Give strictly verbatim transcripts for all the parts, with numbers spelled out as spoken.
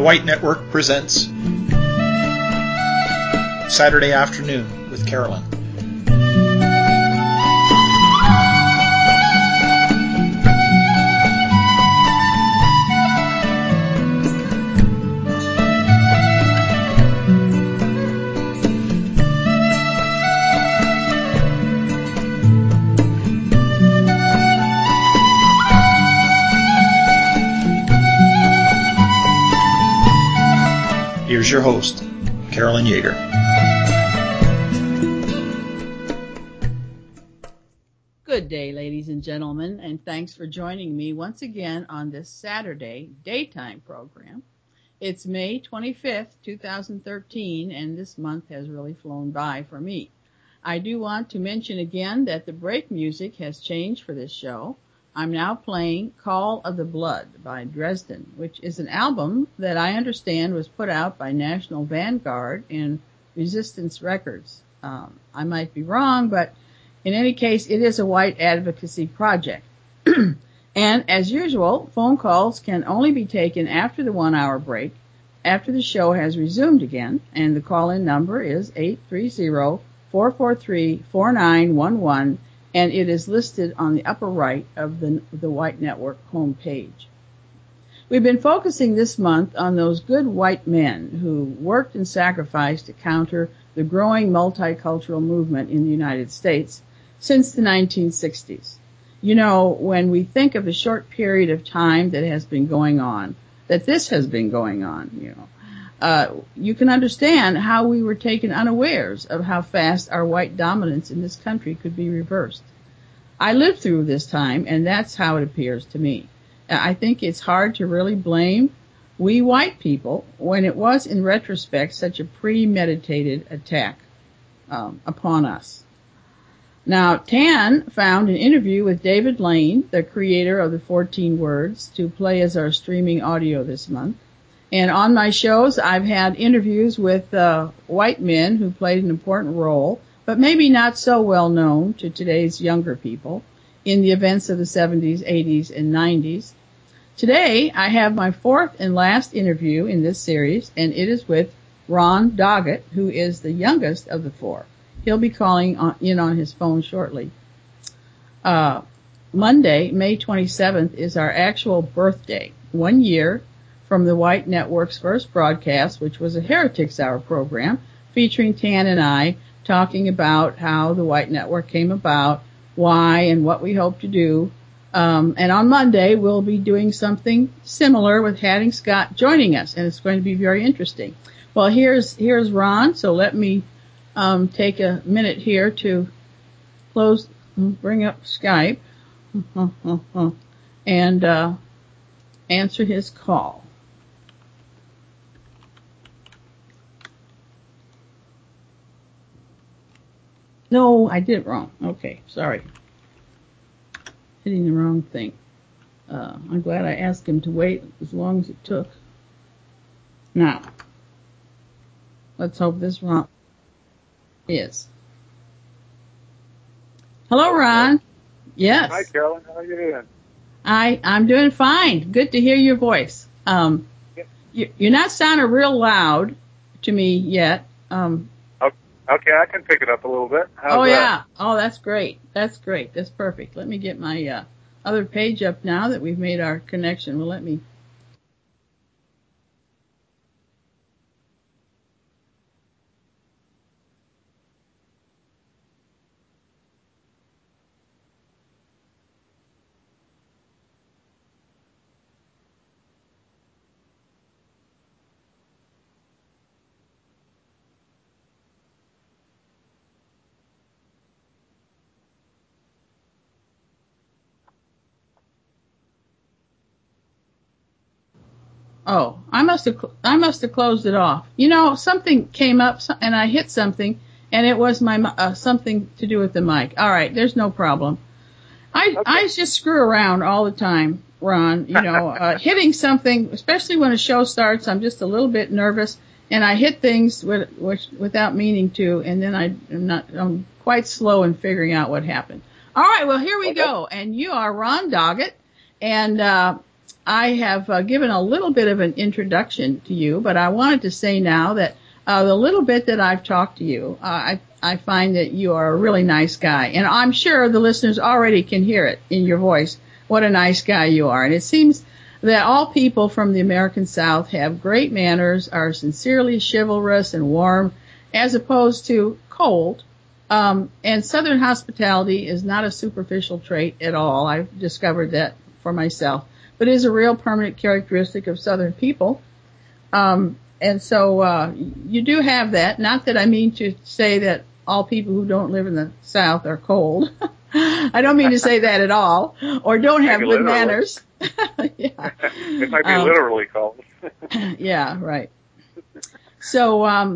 The White Network presents Saturday Afternoon with Carolyn. Here's your host, Carolyn Yeager. Good day, ladies and gentlemen, and thanks for joining me once again on this Saturday daytime program. It's May twenty-fifth, twenty thirteen, and this month has really flown by for me. I do want to mention again that the break music has changed for this show. I'm now playing Call of the Blood by Dresden, which is an album that I understand was put out by National Vanguard and Resistance Records. Um, I might be wrong, but in any case, it is a white advocacy project. And as usual, phone calls can only be taken after the one-hour break, after the show has resumed again, and the call-in number is eight three zero, four four three, four nine one one, and it is listed on the upper right of the, the White Network homepage. We've been focusing this month on those good white men who worked and sacrificed to counter the growing multicultural movement in the United States since the nineteen sixties. You know, when we think of the short period of time that has been going on, that this has been going on, you know, uh, you can understand how we were taken unawares of how fast our white dominance in this country could be reversed. I lived through this time, and that's how it appears to me. I think it's hard to really blame we white people when it was, in retrospect, such a premeditated attack um, upon us. Now, Tan found an interview with David Lane, the creator of the fourteen words, to play as our streaming audio this month. And on my shows, I've had interviews with uh, white men who played an important role, but maybe not so well known to today's younger people, in the events of the seventies, eighties, and nineties. Today, I have my fourth and last interview in this series, and it is with Ron Doggett, who is the youngest of the four. He'll be calling on, in on his phone shortly. Uh, Monday, May twenty-seventh, is our actual birthday, one year from the White Network's first broadcast, which was a Heretics Hour program featuring Tan and I talking about how the White Network came about, why, and what we hope to do. Um, and on Monday, we'll be doing something similar with Hattie Scott joining us, and it's going to be very interesting. Well, here's here's Ron, so let me um, take a minute here to close, bring up Skype, and uh, answer his call. No, I did it wrong. Okay, sorry. Hitting the wrong thing. Uh, I'm glad I asked him to wait as long as it took. Now, let's hope this Ron is. Hello, Ron. Yes. Hi, Carolyn. How are you doing? I, I'm doing fine. Good to hear your voice. Um, yeah. you, you're not sounding real loud to me yet. Um, Okay, I can pick it up a little bit. How's oh, that? yeah. Oh, that's great. That's great. That's perfect. Let me get my uh, other page up now that we've made our connection. Well, let me... Oh, I must have I must have closed it off. You know, something came up and I hit something, and it was my uh, something to do with the mic. All right, there's no problem. I okay. I just screw around all the time, Ron. You know, uh, hitting something, especially when a show starts, I'm just a little bit nervous, and I hit things with, which, without meaning to, and then I, I'm not I'm quite slow in figuring out what happened. All right, well here we okay. go, and you are Ron Doggett, and uh, I have uh, given a little bit of an introduction to you, but I wanted to say now that uh, the little bit that I've talked to you, uh, I, I find that you are a really nice guy. And I'm sure the listeners already can hear it in your voice, what a nice guy you are. And it seems that all people from the American South have great manners, are sincerely chivalrous and warm, as opposed to cold. Um, and Southern hospitality is not a superficial trait at all. I've discovered that for myself, but is a real permanent characteristic of Southern people. Um, and so uh, you do have that. Not that I mean to say that all people who don't live in the South are cold. I don't mean to say that at all, or don't have Maybe good literally. manners. Yeah. It might be Um, literally called. Yeah, right. So, um,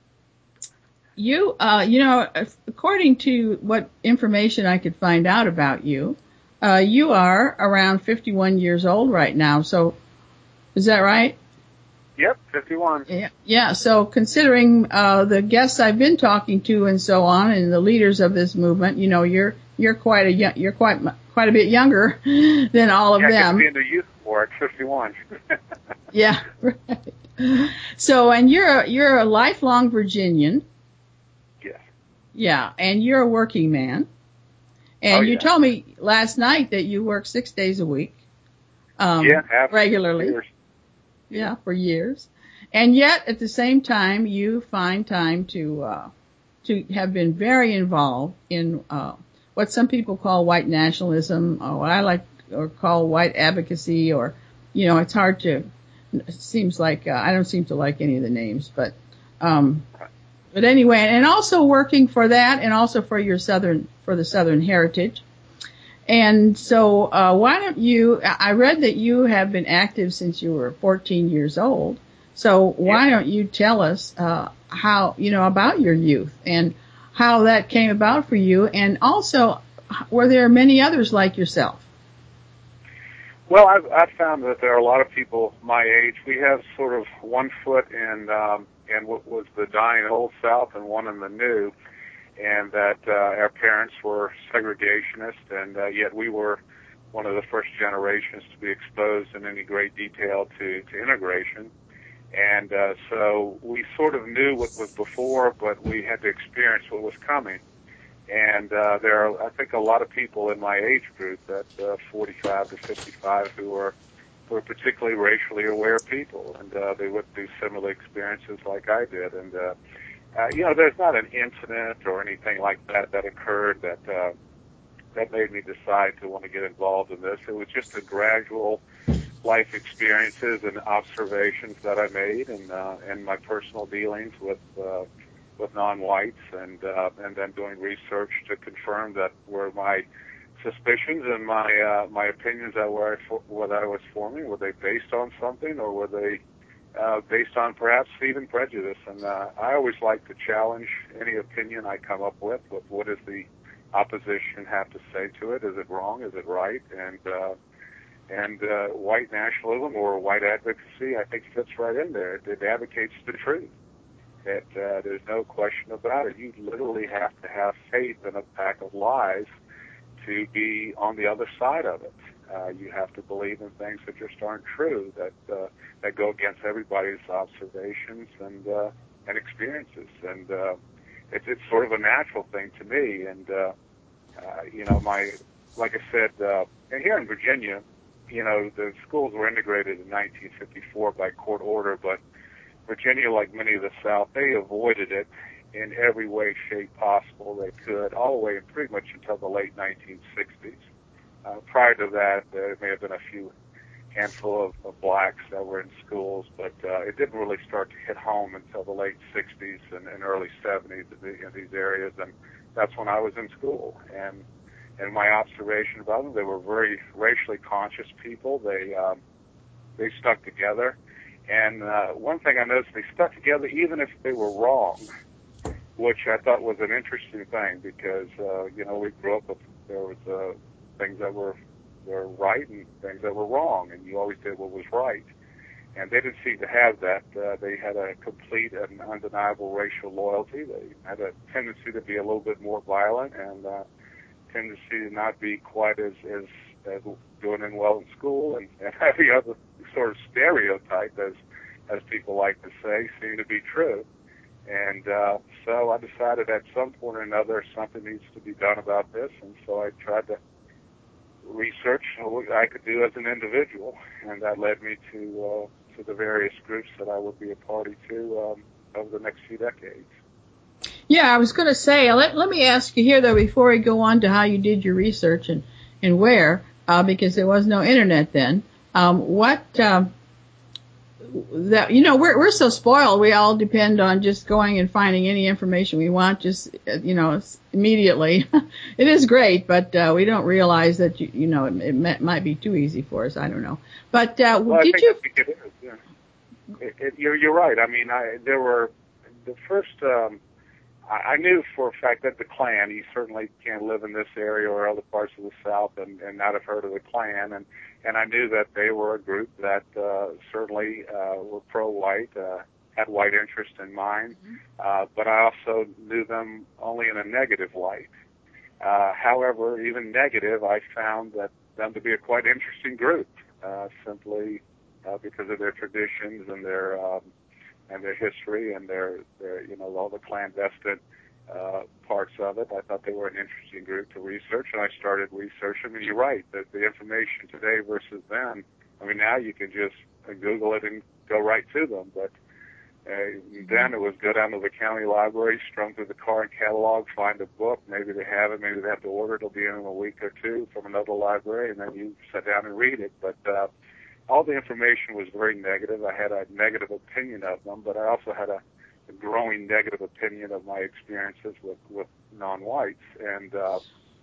you, uh, you know, according to what information I could find out about you, uh, you are around fifty-one years old right now. So, is that right? Yep, fifty-one. Yeah. Yeah. So, considering uh, the guests I've been talking to and so on, and the leaders of this movement, you know, you're you're quite a young, you're quite quite a bit younger than all of yeah, them. Yeah, I get to be in the youth war at fifty-one. Yeah. Right. So, and you're a, you're a lifelong Virginian. Yes. Yeah, and you're a working man. And Oh, you yeah. told me last night that you work six days a week. Um, yeah, half regularly. Years. Yeah, for years. And yet, at the same time, you find time to, uh, to have been very involved in, uh, what some people call white nationalism, or what I like, or call white advocacy, or, you know, it's hard to, it seems like, uh, I don't seem to like any of the names, but, um, but anyway, and also working for that, and also for your Southern, for the Southern heritage. And so, uh, why don't you, I read that you have been active since you were fourteen years old. So why Yeah. don't you tell us, uh, how, you know, about your youth and how that came about for you, and also, were there many others like yourself? Well, I've, I've found that there are a lot of people my age. We have sort of one foot in, um, in what was the dying old South and one in the new, and that uh, our parents were segregationists, and uh, yet we were one of the first generations to be exposed in any great detail to, to integration. And uh, so we sort of knew what was before, but we had to experience what was coming. And uh, there are, I think, a lot of people in my age group, that uh, forty-five to fifty-five, who are who are particularly racially aware people, and uh, they went through similar experiences like I did. And uh, uh, you know, there's not an incident or anything like that that occurred that uh, that made me decide to want to get involved in this. It was just a gradual life experiences and observations that I made, and uh, and my personal dealings with. Uh, with non-whites, and uh, and then doing research to confirm that were my suspicions and my uh, my opinions that were I, what I was forming, were they based on something, or were they uh, based on perhaps even prejudice? And uh, I always like to challenge any opinion I come up with. With what does the opposition have to say to it? Is it wrong? Is it right? And uh, and uh, white nationalism or white advocacy, I think, fits right in there. It, it advocates the truth. That uh, there's no question about it. You literally have to have faith in a pack of lies to be on the other side of it. Uh, you have to believe in things that just aren't true, that uh, that go against everybody's observations and uh, and experiences. And uh, it's it's sort of a natural thing to me. And uh, uh, you know, my like I said, uh, and here in Virginia, you know, the schools were integrated in nineteen fifty-four by court order, but Virginia, like many of the South, they avoided it in every way, shape possible they could, all the way pretty much until the late nineteen sixties. Uh, prior to that, there may have been a few handful of, of blacks that were in schools, but uh, it didn't really start to hit home until the late sixties and, and early seventies in, the, in these areas, and that's when I was in school. And and my observation about them, they were very racially conscious people. They um, they stuck together. And uh, one thing I noticed, they stuck together even if they were wrong, which I thought was an interesting thing because, uh, you know, we grew up with, there was uh, things that were, were right and things that were wrong, and you always did what was right. And they didn't seem to have that. Uh, they had a complete and undeniable racial loyalty. They had a tendency to be a little bit more violent and uh, tendency to not be quite as, as uh, doing in well in school, and, and every other sort of stereotype, as as people like to say, seemed to be true. And uh, so I decided at some point or another something needs to be done about this, and so I tried to research what I could do as an individual, and that led me to uh, to the various groups that I would be a party to um, over the next few decades. Yeah, I was going to say, let, let me ask you here, though, before we go on to how you did your research and, and where, uh, because there was no internet then, um, what, um, that, you know, we're, we're so spoiled, we all depend on just going and finding any information we want, just, you know, immediately. It is great, but, uh, we don't realize that, you, you know, it, it might be too easy for us, I don't know. But, uh, well, did I think, you? I think it is, yeah. It, it, you're, you're right. I mean, I, there were, the first, um, I knew for a fact that the Klan, you certainly can't live in this area or other parts of the South and, and not have heard of the Klan, and, and I knew that they were a group that uh, certainly uh, were pro-white, uh, had white interest in mind, uh, but I also knew them only in a negative light. Uh, however, even negative, I found that them to be a quite interesting group, uh, simply uh, because of their traditions and their um, and their history and their, their, you know, all the clandestine uh, parts of it. I thought they were an interesting group to research, and I started researching. I mean, you're right, that the information today versus then, I mean, now you can just Google it and go right to them, but uh, then it was go down to the county library, strum through the card catalog, find a book, maybe they have it, maybe they have to order it, it'll be in a week or two from another library, and then you sit down and read it. But uh, all the information was very negative. I had a negative opinion of them, but I also had a, a growing negative opinion of my experiences with, with non-whites. And uh,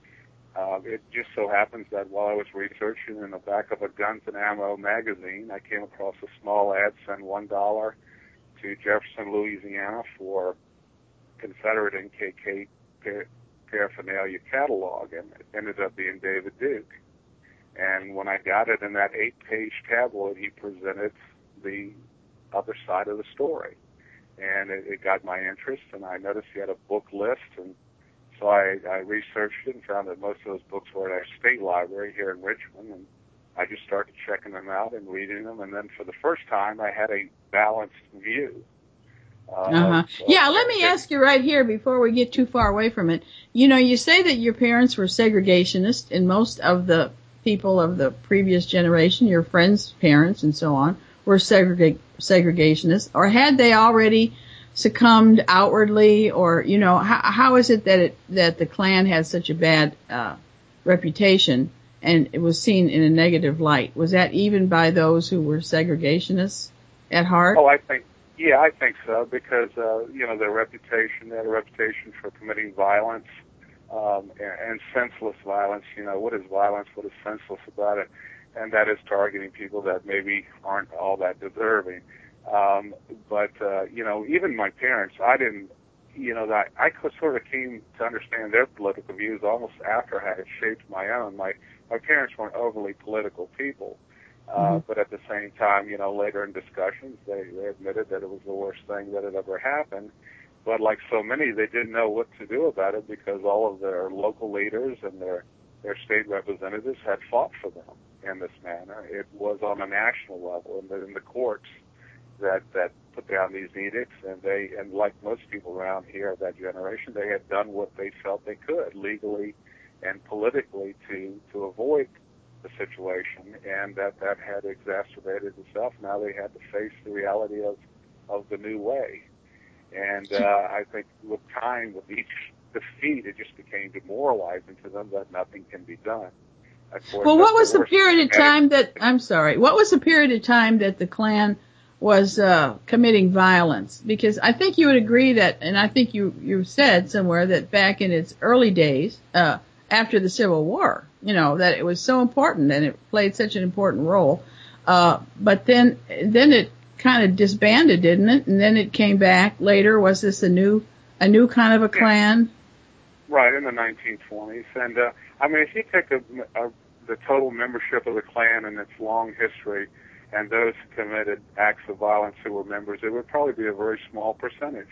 uh, it just so happens that while I was researching in the back of a Guns and Ammo magazine, I came across a small ad, send one dollar to Jefferson, Louisiana for Confederate and K K K paraphernalia catalog, and it ended up being David Duke. And when I got it in that eight-page tabloid, he presented the other side of the story. And it, it got my interest, and I noticed he had a book list. And so I, I researched it and found that most of those books were at our state library here in Richmond. And I just started checking them out and reading them. And then for the first time, I had a balanced view. Uh, Uh-huh. so Yeah, let me it, ask you right here before we get too far away from it. You know, you say that your parents were segregationists, and most of the people of the previous generation, your friends' parents and so on, were segreg- segregationists, or had they already succumbed outwardly, or, you know, how, how is it that it, that the Klan has such a bad uh, reputation and it was seen in a negative light? Was that even by those who were segregationists at heart? Oh, I think, yeah, I think so, because, uh, you know, their reputation, they had a reputation for committing violence, Um, and, and senseless violence. You know, what is violence? What is senseless about it? And that is targeting people that maybe aren't all that deserving. Um, but, uh, you know, even my parents, I didn't, you know, that I sort of came to understand their political views almost after I had shaped my own. My, my parents weren't overly political people. Uh, mm-hmm. But at the same time, you know, later in discussions, they, they admitted that it was the worst thing that had ever happened. But like so many, they didn't know what to do about it because all of their local leaders and their, their state representatives had fought for them in this manner. It was on a national level in the, in the courts that, that put down these edicts, and they, and like most people around here of that generation, they had done what they felt they could legally and politically to, to avoid the situation, and that, that had exacerbated itself. Now they had to face the reality of, of the new way. And uh, I think with time, with each defeat, it just became demoralizing to them that nothing can be done. Of course, well, what was the the period of time that, I'm sorry, what was the period of time that the Klan was uh, committing violence? Because I think you would agree that, and I think you, you said somewhere that back in its early days, uh, after the Civil War, you know, that it was so important and it played such an important role. Uh, but then, then it kind of disbanded, didn't it? And then it came back later. Was this a new, a new kind of a Klan? Yeah. Right, in the nineteen twenties. And, uh, I mean, if you take a, a, the total membership of the Klan and its long history and those who committed acts of violence who were members, it would probably be a very small percentage.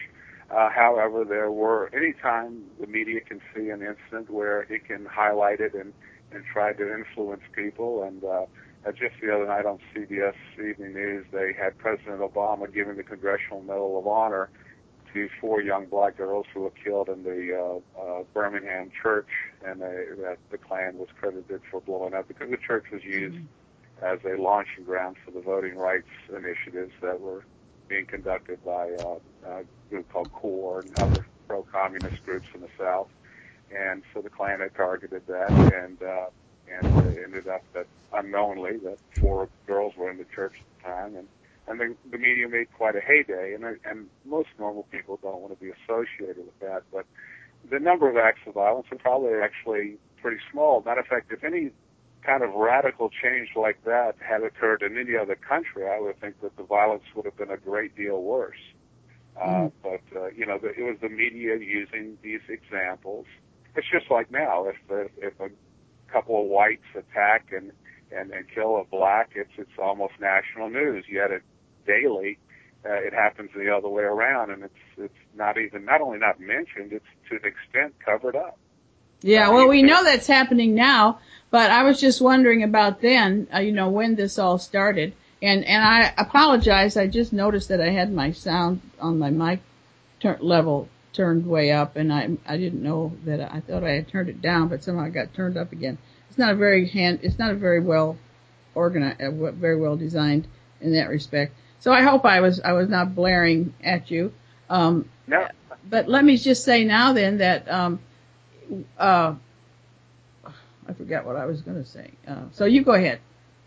Uh, however, there were, anytime the media can see an incident where it can highlight it and, and try to influence people. And uh, just the other night on C B S Evening News, they had President Obama giving the Congressional Medal of Honor to four young black girls who were killed in the uh, uh, Birmingham church, and they, that the Klan was credited for blowing up because the church was used mm-hmm. as a launching ground for the voting rights initiatives that were being conducted by uh, a group called CORE and other pro-communist groups in the South. And so the Klan had targeted that, and uh, and it ended up that unknowingly that four girls were in the church at the time, and and the, the media made quite a heyday, and and most normal people don't want to be associated with that. But the number of acts of violence are probably actually pretty small. Matter of fact, if any kind of radical change like that had occurred in any other country, I would think that the violence would have been a great deal worse. Mm-hmm. Uh, but, uh, you know, the, it was the media using these examples. It's just like now, if the, if a couple of whites attack and, and, and kill a black, it's it's almost national news. Yet it daily, uh, it happens the other way around, and it's it's not even, not only not mentioned, it's to an extent covered up. Yeah, well, we know that's happening now, but I was just wondering about then, uh, you know, when this all started. And and I apologize, I just noticed that I had my sound on my mic tur- level turned way up, and I I didn't know that. I thought I had turned it down, but somehow it got turned up again. It's not a very hand, it's not a very well organized, uh, very well designed in that respect. So I hope I was I was not blaring at you. Um, no. But let me just say now then that um, uh, I forgot what I was going to say. Uh, so you go ahead.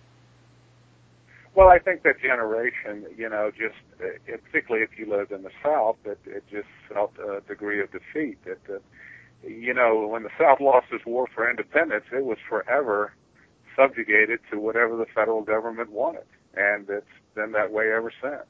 Well, I think that generation, you know, just uh, particularly if you lived in the South, that it, it just felt a degree of defeat. That, uh, you know, when the South lost its war for independence, it was forever subjugated to whatever the federal government wanted, and it's been that way ever since.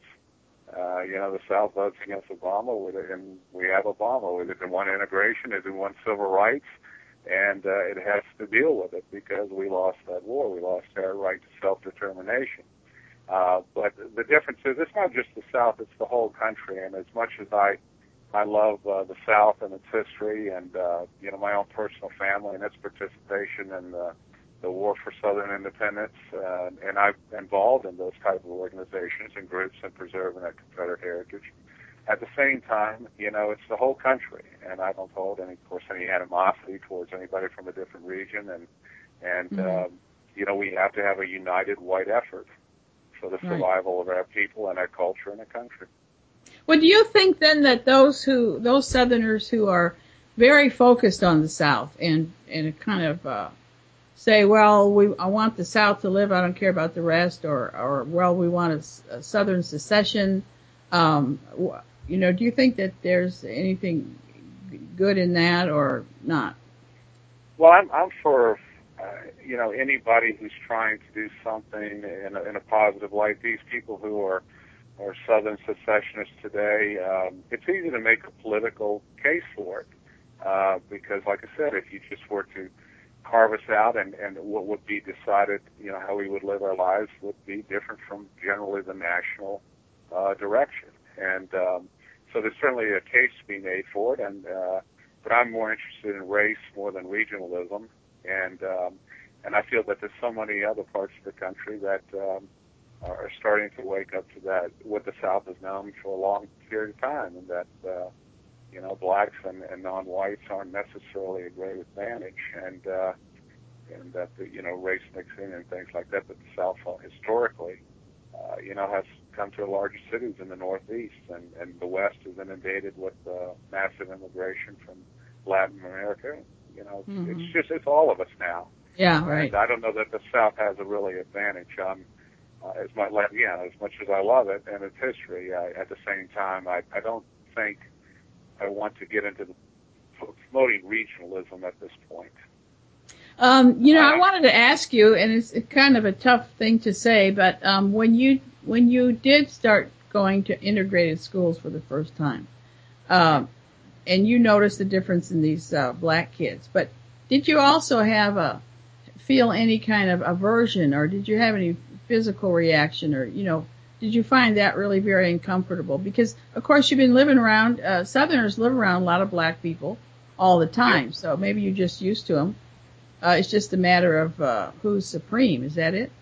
Uh, you know, the South votes against Obama, with it, and we have Obama. With it didn't want integration, it didn't want civil rights, and uh, it has to deal with it because we lost that war. We lost our right to self-determination. Uh, but the difference is it's not just the South, it's the whole country. And as much as I I love uh, the South and its history and, uh, you know, my own personal family and its participation in the, the war for Southern independence, uh, and I'm involved in those type of organizations and groups and preserving that Confederate heritage. At the same time, you know, it's the whole country, and I don't hold any, of course, any animosity towards anybody from a different region. And, and mm-hmm. um, you know, we have to have a united white effort for the survival right. of our people and our culture and our country. Well, do you think then that those who, those Southerners who are very focused on the South and, and kind of, uh, say, well, we, I want the South to live, I don't care about the rest, or, or, well, we want a, a Southern secession, um, you know, do you think that there's anything good in that or not? Well, I'm, I'm for, Uh, you know, anybody who's trying to do something in a, in a positive light. These people who are, are Southern secessionists today, um, it's easy to make a political case for it uh, because, like I said, if you just were to carve us out and, and what would be decided, you know, how we would live our lives would be different from generally the national uh, direction. And um, so there's certainly a case to be made for it, and uh, but I'm more interested in race more than regionalism. And um, and I feel that there's so many other parts of the country that um, are starting to wake up to that, what the South has known for a long period of time, and that, uh, you know, blacks and, and non-whites aren't necessarily a great advantage, and uh, and that, the, you know, race mixing and things like that, but the South historically, uh, you know, has come to the largest cities in the Northeast, and, and the West is inundated with uh, massive immigration from Latin America. You know, mm-hmm. it's just, it's all of us now. Yeah, right. And I don't know that the South has a really advantage. Um, uh, as much, yeah, as much as I love it and its history, I, at the same time, I, I don't think I want to get into the promoting regionalism at this point. Um, you know, I, I wanted to ask you, and it's kind of a tough thing to say, but um, when you when you did start going to integrated schools for the first time, um, and you noticed the difference in these uh, black kids, but did you also have a feel any kind of aversion, or did you have any physical reaction, or you know, did you find that really very uncomfortable? Because, of course, you've been living around, uh, Southerners live around a lot of black people all the time, Yep. so maybe you're just used to them. Uh, it's just a matter of uh, who's supreme. Is that it?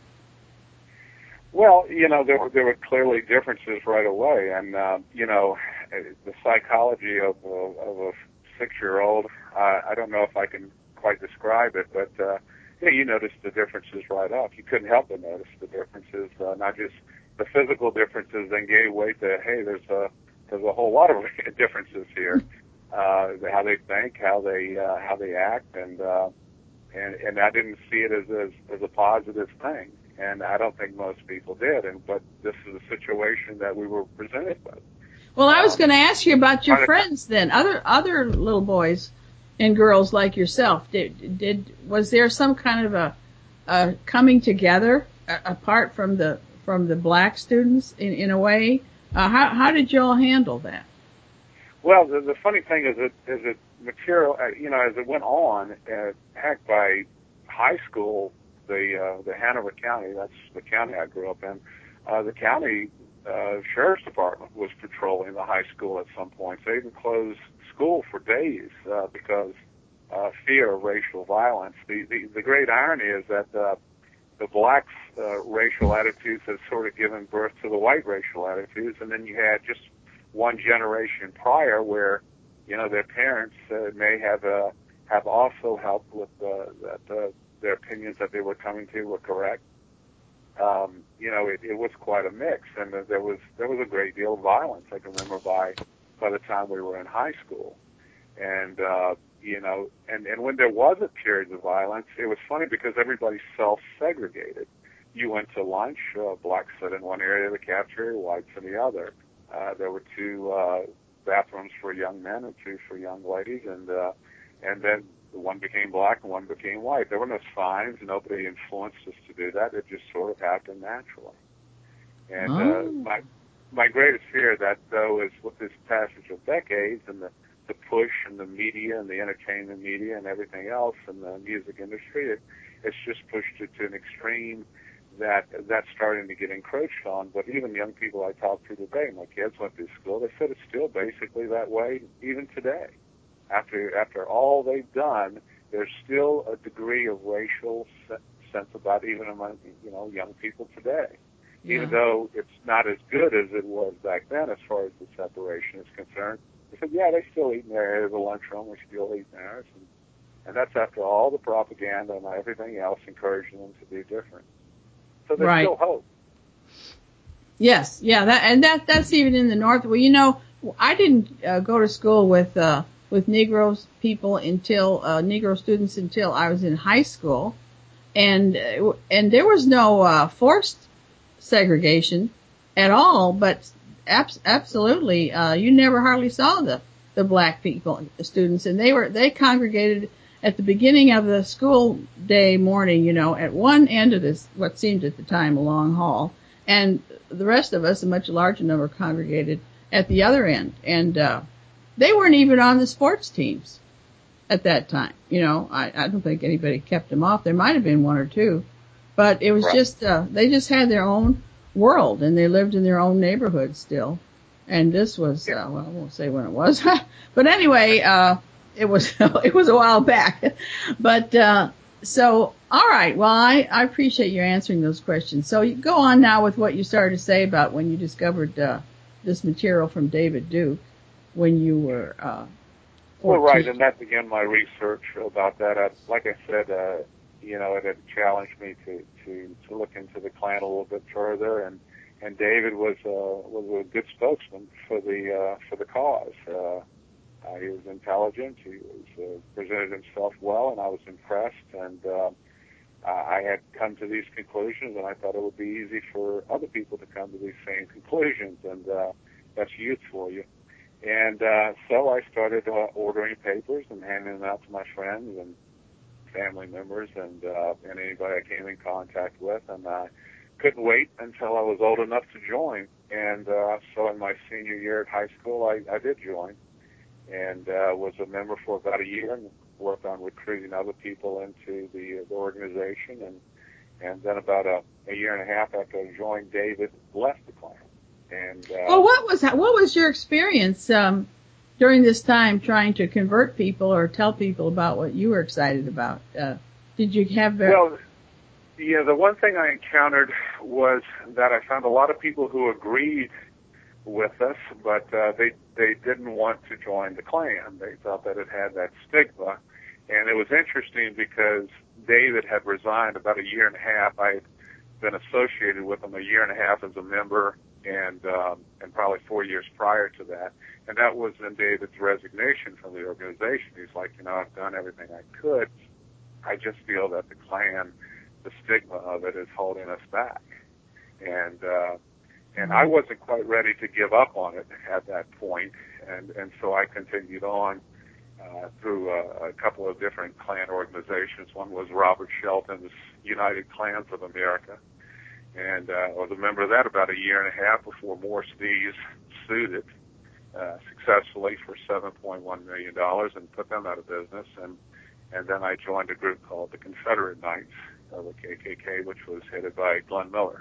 Well, you know, there were there were clearly differences right away, and uh, you know, the psychology of a, of a six-year-old. Uh, I don't know if I can quite describe it, but uh, yeah, you noticed the differences right up. You couldn't help but notice the differences, uh, not just the physical differences. Then gave way to, hey, there's a there's a whole lot of differences here. Uh, how they think, how they uh, how they act, and uh, and and I didn't see it as, as as a positive thing. And I don't think most people did. And but this is a situation that we were presented with. Well, I was Um, going to ask you about your trying to- friends then. Other other little boys and girls like yourself. Did did was there some kind of a, a coming together uh, apart from the from the black students in in a way? Uh, how how did you all handle that? Well, the, the funny thing is that is that material, uh, you know, as it went on, uh, heck, by high school, the uh, the Hanover County, that's the county I grew up in, uh, the county uh, sheriff's department was patrolling the high school at some point. They even closed school for days uh, because uh, fear of racial violence. The, the the great irony is that uh, the blacks' uh, racial attitudes have sort of given birth to the white racial attitudes, and then you had just one generation prior where, you know, their parents uh, may have uh, have also helped with uh, that uh, their opinions that they were coming to were correct. Um, you know, it, it was quite a mix, and uh, there was there was a great deal of violence. I can remember by by the time we were in high school, and uh, you know, and and when there wasn't periods of violence, it was funny because everybody self-segregated. You went to lunch, uh, blacks sat in one area of the cafeteria, whites in the other. Uh, there were two uh, bathrooms for young men and two for young ladies, and uh, and then one became black and one became white. There were no signs. Nobody influenced us to do that. It just sort of happened naturally. And Oh. uh, my my greatest fear that though is with this passage of decades and the the push and the media and the entertainment media and everything else and the music industry, it, it's just pushed it to an extreme that that's starting to get encroached on. But even young people I talk to today, my kids went to school, they said it's still basically that way even today. After after all they've done, there's still a degree of racial se- sense about it, even among, you know, young people today. Yeah. Even though it's not as good as it was back then as far as the separation is concerned. They said, yeah, they still eat in their area of the lunchroom, we still eat theirs. And, and that's after all the propaganda and everything else encouraging them to do different. So there's Right. still hope. Yes, yeah, that and that that's even in the North. Well, you know, I didn't uh, go to school with uh, with Negro people until uh, Negro students until I was in high school, and uh, and there was no uh, forced segregation at all. But abs- absolutely, uh, you never hardly saw the the black people the students, and they were they congregated at the beginning of the school day morning. You know, at one end of this what seemed at the time a long hall. And the rest of us, a much larger number, congregated at the other end. And uh, they weren't even on the sports teams at that time. You know, I, I don't think anybody kept them off. There might have been one or two. But it was Right. just, uh, they just had their own world, and they lived in their own neighborhood still. And this was, Yeah. uh, well, I won't say when it was. But anyway, uh, it was it was a while back. But uh so, all right. Well, I, I appreciate you answering those questions. So you go on now with what you started to say about when you discovered uh, this material from David Duke when you were uh, Well, fourteen. right, and that began my research about that. I, like I said, uh, you know, it had challenged me to, to, to look into the Klan a little bit further, and, and David was uh, was a good spokesman for the uh, for the cause. Uh, uh, he was intelligent. He was uh, presented himself well, and I was impressed. And uh, I had come to these conclusions, and I thought it would be easy for other people to come to these same conclusions. And uh, that's youth for you. And uh, so I started uh, ordering papers and handing them out to my friends and family members and uh, and anybody I came in contact with. And I couldn't wait until I was old enough to join. And uh, so in my senior year at high school, I, I did join and uh, was a member for about a year and worked on recruiting other people into the, the organization. And And then about a, a year and a half after I joined, David left the Klan. And uh, well, what was what was your experience um, during this time trying to convert people or tell people about what you were excited about? Uh, did you have very well, yeah, the one thing I encountered was that I found a lot of people who agreed with us, but uh, they they didn't want to join the Klan. They thought that it had that stigma, and it was interesting because David had resigned about a year and a half. I had been associated with him a year and a half as a member, and um, and probably four years prior to that, and that was in David's resignation from the organization. He's like, you know, I've done everything I could. I just feel that the Klan, the stigma of it, is holding us back, and. Uh, And I wasn't quite ready to give up on it at that point, and, and so I continued on uh, through a, a couple of different Klan organizations. One was Robert Shelton's United Klans of America, and uh, I was a member of that about a year and a half before Morris Dees sued it uh, successfully for seven point one million dollars and put them out of business. And, and then I joined a group called the Confederate Knights of the K K K, which was headed by Glenn Miller.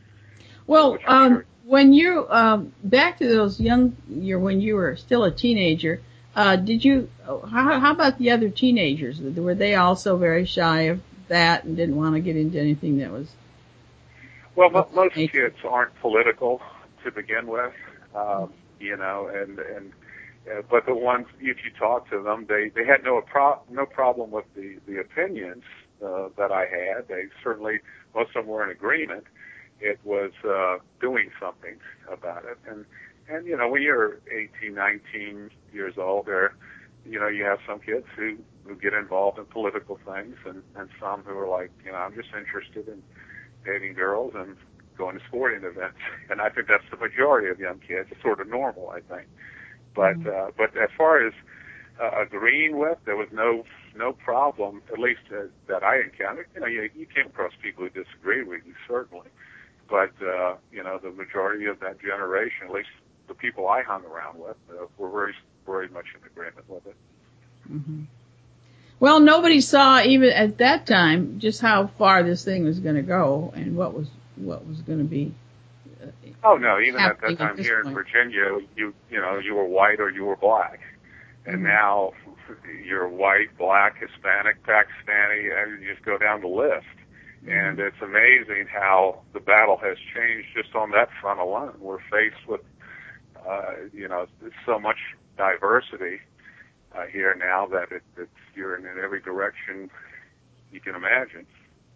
Well, um, when you um, back to those young, year when you were still a teenager, uh, did you? How, how about the other teenagers? Were they also very shy of that and didn't want to get into anything that was? Well, mo- most kids aren't political to begin with, um, you know, and and uh, but the ones, if you talk to them, they they had no pro- no problem with the the opinions uh, that I had. They certainly, most of them were in agreement. It was uh, doing something about it. And, and, you know, when you're eighteen, nineteen years old, there, you know, you have some kids who, who get involved in political things and, and some who are like, you know, I'm just interested in dating girls and going to sporting events. And I think that's the majority of young kids. It's sort of normal, I think. But, mm-hmm. uh, but as far as uh, agreeing with, there was no no problem, at least uh, that I encountered. You know, you, you came across people who disagreed with you, certainly. But, uh, you know, the majority of that generation, at least the people I hung around with, uh, were very, very much in agreement with it. Mm-hmm. Well, nobody saw even at that time just how far this thing was going to go and what was what was going to be. Uh, oh no, even at that time at here point. in Virginia, you you know you were white or you were black, and mm-hmm. now you're white, black, Hispanic, Pakistani, and you just go down the list. And it's amazing how the battle has changed just on that front alone. We're faced with, uh, you know, so much diversity uh, here now that it, it's, you're in every direction you can imagine.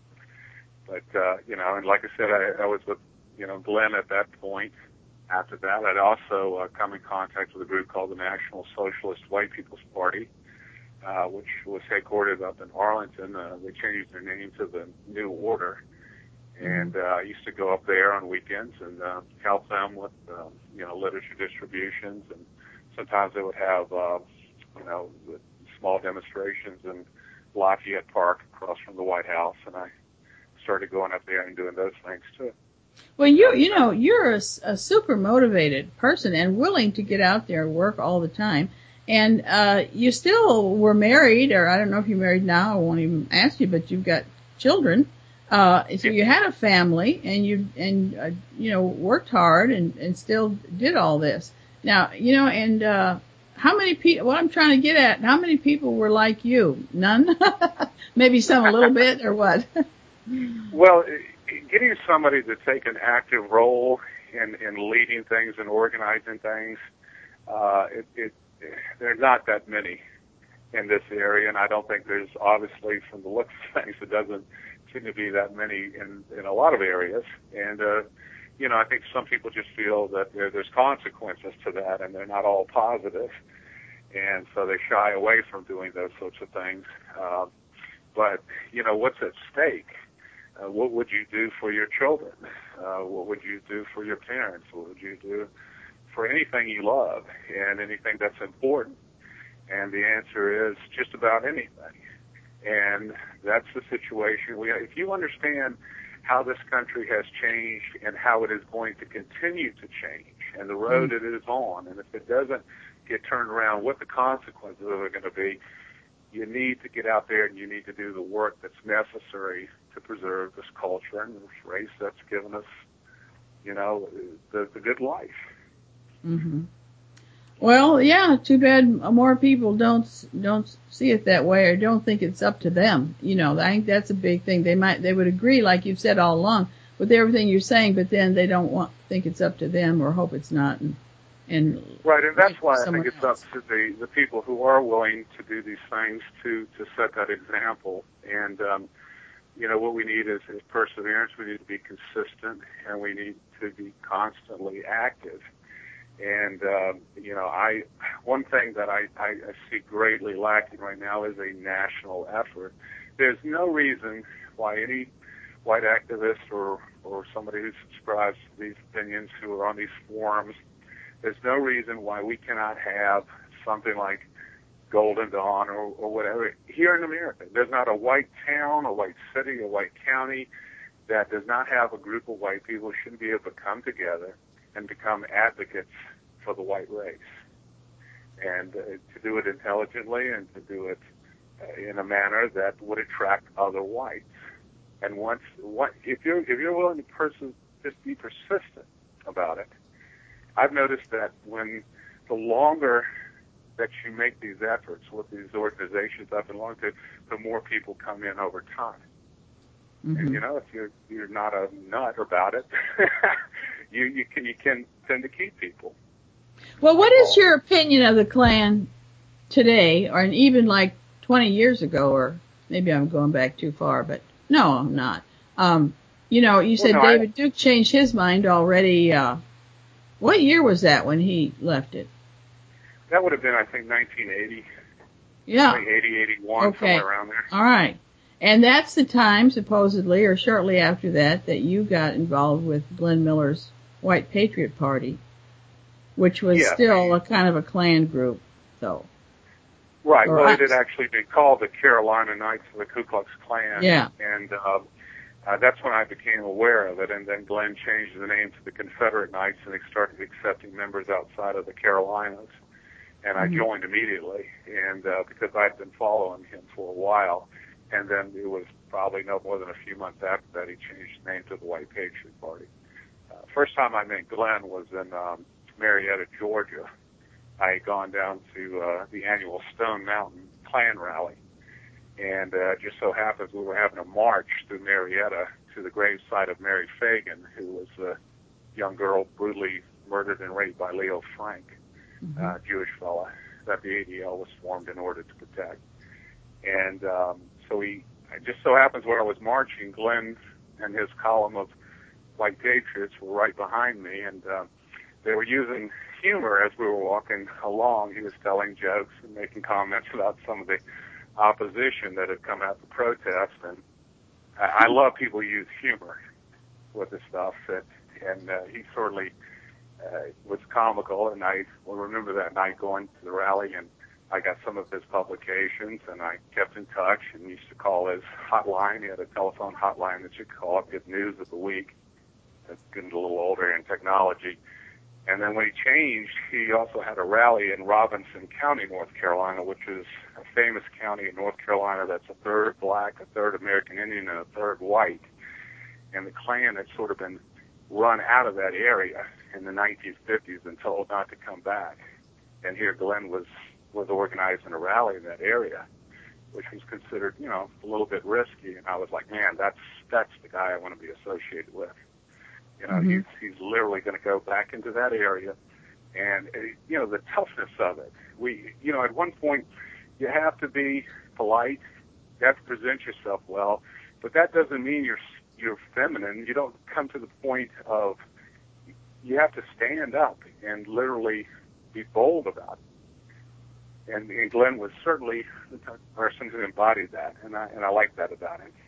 But, uh, you know, and like I said, I, I was with, you know, Glenn at that point. After that, I'd also uh, come in contact with a group called the National Socialist White People's Party, Uh, which was headquartered up in Arlington. Uh, they changed their name to the New Order. And uh, I used to go up there on weekends and uh, help them with, um, you know, literature distributions. And sometimes they would have, uh, you know, small demonstrations in Lafayette Park across from the White House. And I started going up there and doing those things, too. Well, you you know, you're a, a super motivated person and willing to get out there and work all the time. And uh, you still were married, or I don't know if you're married now. I won't even ask you, but you've got children. Uh, so you had a family, and you and uh, you know worked hard, and, and still did all this. Now you know, and uh, how many people? What I'm trying to get at, how many people were like you? None? Maybe some a little bit, or what? Well, getting somebody to take an active role in in leading things and organizing things, uh, it. it there are not that many in this area, and I don't think there's, obviously, from the looks of things, it doesn't seem to be that many in, in a lot of areas. And, uh, you know, I think some people just feel that there, there's consequences to that, and they're not all positive. And so they shy away from doing those sorts of things. Uh, but, you know, what's at stake? Uh, what would you do for your children? Uh, what would you do for your parents? What would you do for anything you love and anything that's important? And the answer is just about anything. And that's the situation. We, if you understand how this country has changed and how it is going to continue to change and the road mm-hmm. it is on, and if it doesn't get turned around, what the consequences are going to be, you need to get out there and you need to do the work that's necessary to preserve this culture and this race that's given us, you know, the, the good life. Mm-hmm. Well, yeah, too bad more people don't don't see it that way or don't think it's up to them. You know, I think that's a big thing. They might they would agree, like you've said all along, with everything you're saying, but then they don't want think it's up to them or hope it's not. And, and right, and that's why I think it's else. up to the the people who are willing to do these things to to set that example. And um, you know, what we need is, is perseverance. We need to be consistent, and we need to be constantly active. And, um, you know, I, one thing that I, I, I see greatly lacking right now is a national effort. There's no reason why any white activist or, or somebody who subscribes to these opinions who are on these forums, there's no reason why we cannot have something like Golden Dawn or, or whatever here in America. There's not a white town, a white city, a white county that does not have a group of white people who should be able to come together and become advocates for the white race, and uh, to do it intelligently and to do it uh, in a manner that would attract other whites. And once, what, if you're if you're willing to perse- just be persistent about it, I've noticed that when the longer that you make these efforts with these organizations up and along, the, the more people come in over time. Mm-hmm. And you know, if you're you're not a nut about it, you you can you can tend to keep people. Well, what is your opinion of the Klan today, or even like twenty years ago, or maybe I'm going back too far, but no, I'm not. Um, you know, you said well, no, David I, Duke changed his mind already. Uh, what year was that when he left it? That would have been, I think, nineteen eighty. Yeah. eighty, eighty-one, okay. Somewhere around there. All right. And that's the time, supposedly, or shortly after that, that you got involved with Glenn Miller's White Patriot Party, which was yeah. still a kind of a Klan group, though. Right. Or well, I, it had actually been called the Carolina Knights of the Ku Klux Klan. Yeah. And uh, uh, that's when I became aware of it. And then Glenn changed the name to the Confederate Knights, and they started accepting members outside of the Carolinas. And I mm-hmm. joined immediately, and uh, because I'd been following him for a while. And then it was probably no more than a few months after that he changed his name to the White Patriot Party. Uh, first time I met Glenn was in um, Marietta, Georgia. I had gone down to uh, the annual Stone Mountain Klan rally, and uh, just so happens we were having a march through Marietta to the gravesite of Mary Fagan, who was a young girl brutally murdered and raped by Leo Frank, mm-hmm. uh, Jewish fella that the A D L was formed in order to protect. And um, so he, it just so happens where I was marching, Glenn and his column of White Patriots were right behind me, and uh, they were using humor as we were walking along. He was telling jokes and making comments about some of the opposition that had come out to protest, and I, I love people who use humor with this stuff, and, and uh, he certainly uh, was comical, and I will remember that night going to the rally, and I got some of his publications, and I kept in touch and used to call his hotline. He had a telephone hotline that you could call up, get news of the week. That's getting a little older in technology. And then when he changed, he also had a rally in Robinson County, North Carolina, which is a famous county in North Carolina that's a third black, a third American Indian, and a third white. And the Klan had sort of been run out of that area in the nineteen fifties and told not to come back. And here Glenn was was organizing a rally in that area, which was considered, you know, a little bit risky. And I was like, man, that's that's the guy I want to be associated with. You know, mm-hmm. he's he's literally going to go back into that area, and uh, you know, the toughness of it. We, you know, at one point, you have to be polite, you have to present yourself well, but that doesn't mean you're you're feminine. You don't come to the point of you have to stand up and literally be bold about it. And, and Glenn was certainly the person who embodied that, and I and I like that about him.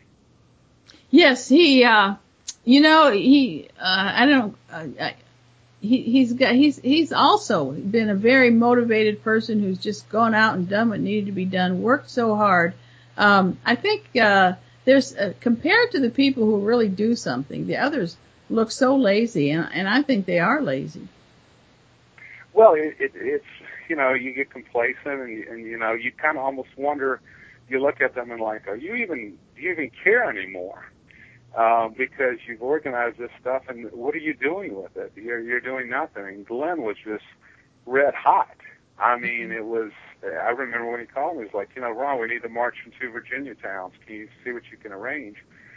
Yes, he, uh, you know, he, uh, I don't, uh, I, he, he's got, he's, he's also been a very motivated person who's just gone out and done what needed to be done, worked so hard. Um, I think, uh, there's, uh, compared to the people who really do something, the others look so lazy, and, and I think they are lazy. Well, it, it, it's, you know, you get complacent, and, you, and you know, you kind of almost wonder. You look at them and like, are you even do you even care anymore? Um, because you've organized this stuff, and what are you doing with it? You're you're doing nothing. And Glenn was just red hot. I mean, it was. I remember when he called me, he was like, you know, Ron, we need to march in two Virginia towns. Can you see what you can arrange?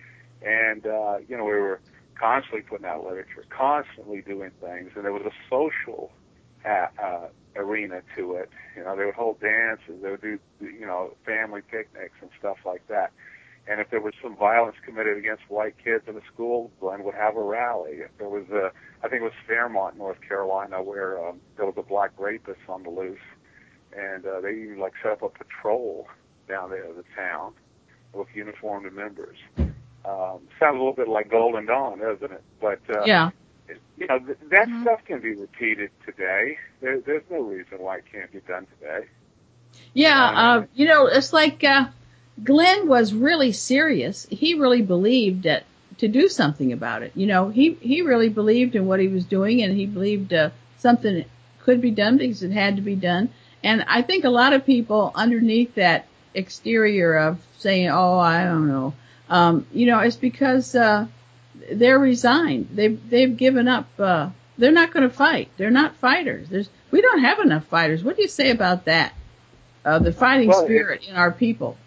And uh, you know, we were constantly putting out literature, constantly doing things, and there was a social uh, uh, arena to it. You know, they would hold dances, they would do, you know, family picnics and stuff like that. And if there was some violence committed against white kids in the school, Glenn would have a rally. If there was a, I think it was Fairmont, North Carolina, where um, there was a black rapist on the loose, and uh, they even like set up a patrol down there in the town with uniformed members. Um, sounds a little bit like Golden Dawn, doesn't it? But uh, yeah. you know, th- that Mm-hmm. stuff can be repeated today. There, there's no reason why it can't be done today. Yeah, You know what I uh, mean? you know, it's like uh, Glenn was really serious. He really believed that to do something about it. You know, he he really believed in what he was doing, and he believed uh, something could be done because it had to be done. And I think a lot of people underneath that exterior of saying, "Oh, I don't know," um, you know, it's because uh, they're resigned. They've they've given up. Uh, they're not going to fight. They're not fighters. There's we don't have enough fighters. What do you say about that? Uh, the fighting Well, spirit it, in our people.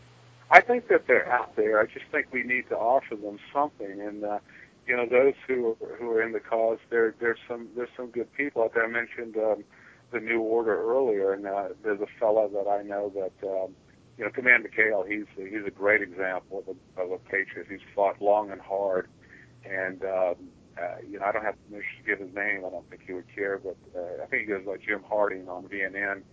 I think that they're out there. I just think we need to offer them something. And uh, you know, those who are, who are in the cause, there there's some there's some good people out there. I mentioned um, the New Order earlier, and uh, there's a fellow that I know that um, you know, Command McHale. He's he's a great example of a, of a patriot. He's fought long and hard, and um, uh, you know, I don't have permission to give his name. I don't think he would care, but uh, I think he goes by Jim Harding on V N N.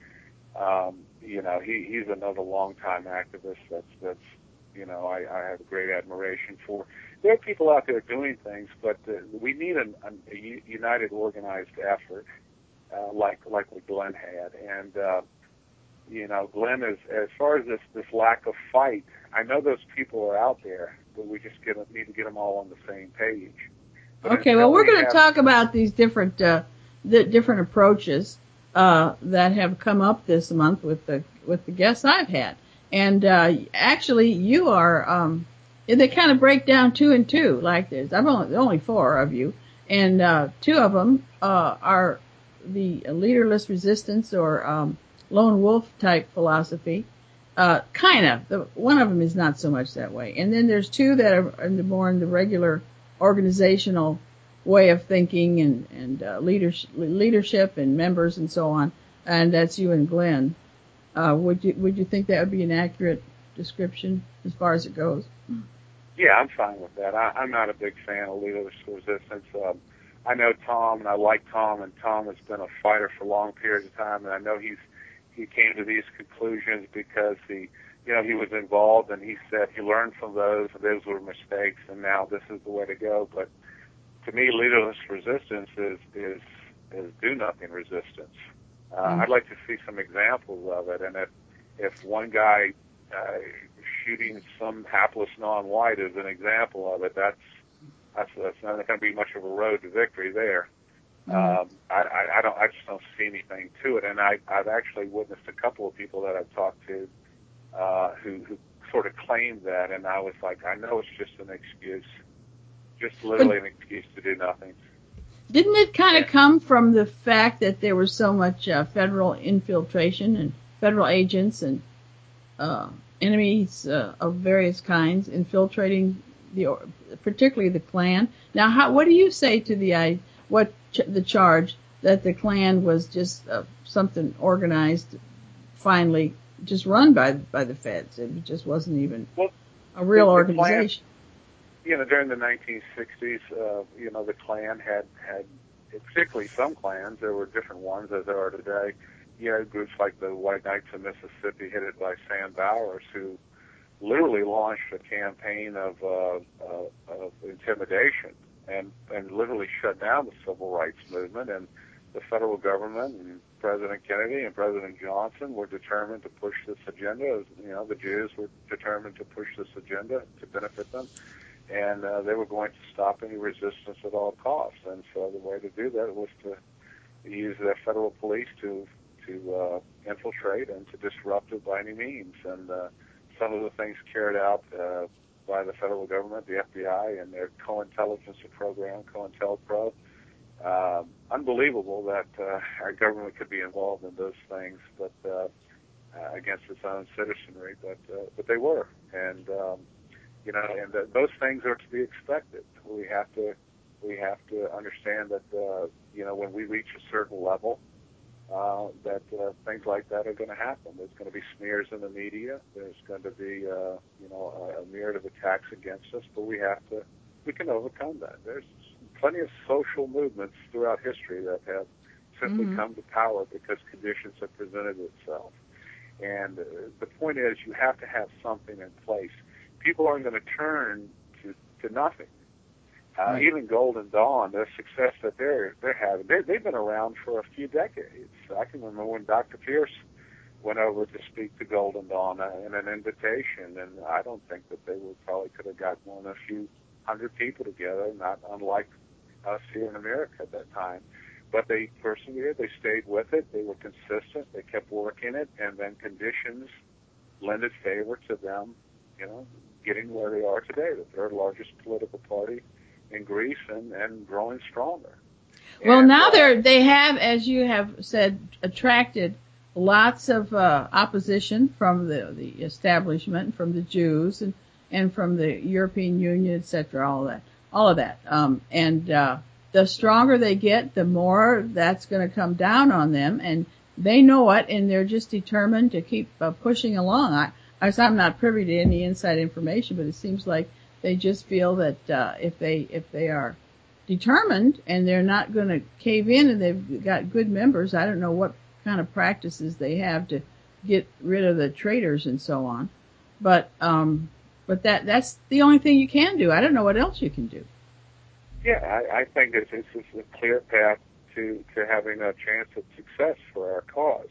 Um, you know, he, he's another longtime activist that's, that's, you know, I, I have great admiration for. There are people out there doing things, but uh, we need an, an, a united, organized effort, uh, like, like what Glenn had. And, uh, you know, Glenn is, as far as this, this lack of fight, I know those people are out there, but we just get, need to get them all on the same page. But Okay, well, we're we going to have, talk about these different uh, the different approaches uh, that have come up this month with the with the guests I've had, and uh, actually, you are um, they kind of break down two and two like this. I've only only four of you, and uh, two of them uh, are the leaderless resistance or um, lone wolf type philosophy. Uh, kind of. The, one of them is not so much that way, and then there's two that are in the, more in the regular organizational way of thinking and, and uh, leadership, leadership and members and so on, and that's you and Glenn. Uh, would you would you think that would be an accurate description as far as it goes? Yeah, I'm fine with that. I, I'm not a big fan of leaderless resistance. Um, I know Tom, and I like Tom, and Tom has been a fighter for long periods of time, and I know he's he came to these conclusions because he, you know, he was involved, and he said he learned from those, and those were mistakes, and now this is the way to go. But to me, leaderless resistance is is is do nothing resistance. Uh, Mm. I'd like to see some examples of it, and if if one guy uh, shooting some hapless non-white is an example of it, that's that's that's not going to be much of a road to victory there. Mm. Um, I, I, I don't, I just don't see anything to it, and I, I've actually witnessed a couple of people that I've talked to uh, who, who sort of claimed that, and I was like, I know it's just an excuse, just literally But an excuse to do nothing. didn't it kind of Yeah. come from the fact that there was so much uh, federal infiltration and federal agents and uh, enemies uh, of various kinds infiltrating the, particularly the Klan? Now, how, what do you say to the I, what ch- the charge that the Klan was just uh, something organized, finally just run by by the feds? It just wasn't even Well, a real the, the organization. Klan, you know, during the nineteen sixties, uh, you know, the Klan had had, particularly some clans. There were different ones as there are today. You had groups like the White Knights of Mississippi, headed by Sam Bowers, who literally launched a campaign of, uh, uh, of intimidation and, and literally shut down the civil rights movement. And the federal government and President Kennedy and President Johnson were determined to push this agenda. You know, the Jews were determined to push this agenda to benefit them. And uh, they were going to stop any resistance at all costs. And so the way to do that was to use the federal police to to uh, infiltrate and to disrupt it by any means. And uh, some of the things carried out uh, by the federal government, the F B I, and their co-intelligence program, COINTELPRO, uh, unbelievable that uh, our government could be involved in those things, but uh, uh, against its own citizenry. But uh, but they were, and um, you know, and th- those things are to be expected. We have to we have to understand that uh, you know, when we reach a certain level, uh, that uh, things like that are going to happen. There's going to be smears in the media. There's going to be uh, you know, a, a myriad of attacks against us. But we have to we can overcome that. There's plenty of social movements throughout history that have simply mm-hmm. come to power because conditions have presented itself. And uh, the point is, you have to have something in place. People aren't going to turn to, to nothing. Uh, right. Even Golden Dawn, the success that they're they're having, they, they've been around for a few decades. I can remember when Doctor Pierce went over to speak to Golden Dawn uh, in an invitation, and I don't think that they would probably could have got more than a few hundred people together, not unlike us here in America at that time. But they persevered, they stayed with it, they were consistent, they kept working it, and then conditions lended favor to them, you know, getting where they are today, the third largest political party in Greece, and, and growing stronger. Well, and, now uh, they're, they have, as you have said, attracted lots of uh, opposition from the, the establishment, from the Jews, and, and from the European Union, et cetera, all that, all of that. Um, and uh, the stronger they get, the more that's going to come down on them, and they know it, and they're just determined to keep uh, pushing along. I, I, I'm not privy to any inside information, but it seems like they just feel that uh, if they if they are determined and they're not going to cave in, and they've got good members, I don't know what kind of practices they have to get rid of the traitors and so on, but um, but that that's the only thing you can do. I don't know what else you can do. Yeah, I, I think it's, it's, it's a clear path to, to having a chance at success for our cause.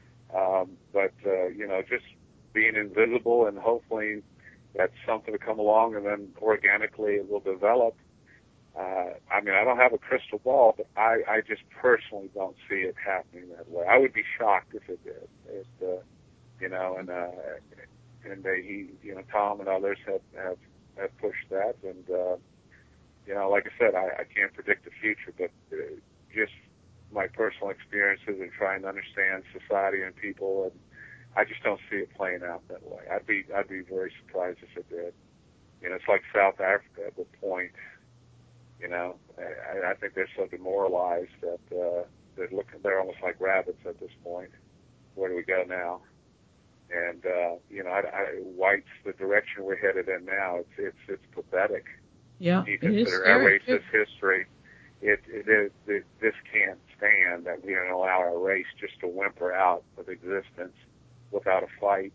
Um, but, uh, you know, just being invisible and hopefully that's something to come along and then organically it will develop. Uh, I mean, I don't have a crystal ball, but I, I just personally don't see it happening that way. I would be shocked if it did. It, uh, you know, and, uh, and they, he, you know, Tom and others have, have, have pushed that, and, uh, you know, like I said, I, I can't predict the future, but uh, just my personal experiences and trying to understand society and people, and I just don't see it playing out that way. I'd be I'd be very surprised if it did. You know, it's like South Africa at the point. You know, I, I think they're so demoralized that uh, they're looking. They're almost like rabbits at this point. Where do we go now? And uh, you know, I, I, white's the direction we're headed in now. It's it's it's pathetic. Yeah, you consider our racist history, it, it is it, this can't stand that we don't allow our race just to whimper out of existence without a fight.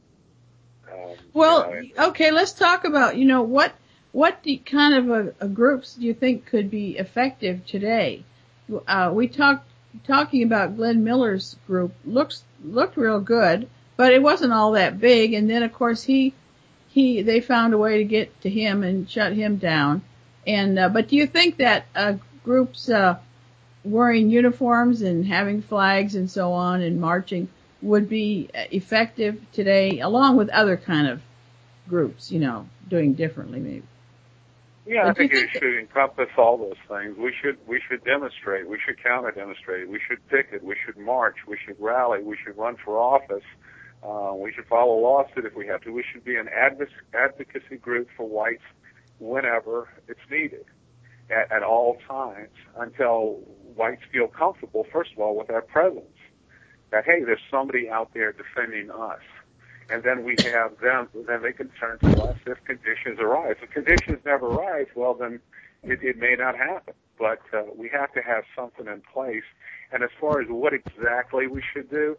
Um, well, you know, and, okay, let's talk about, you know, what what the kind of a, a groups do you think could be effective today? Uh, we talked talking about Glenn Miller's group looks looked real good, but it wasn't all that big. And then of course he he they found a way to get to him and shut him down. And uh, but do you think that uh, groups uh, wearing uniforms and having flags and so on and marching would be effective today, along with other kind of groups, you know, doing differently maybe? Yeah, I think it should encompass all those things. We should we should demonstrate. We should counter-demonstrate. We should picket. We should march. We should rally. We should run for office. Uh, we should file a lawsuit if we have to. We should be an advoc- advocacy group for whites whenever it's needed, at, at all times, until whites feel comfortable, first of all, with our presence. That, hey, there's somebody out there defending us. And then we have them, then they can turn to us if conditions arise. If conditions never rise, well, then it, it may not happen. But uh, we have to have something in place. And as far as what exactly we should do,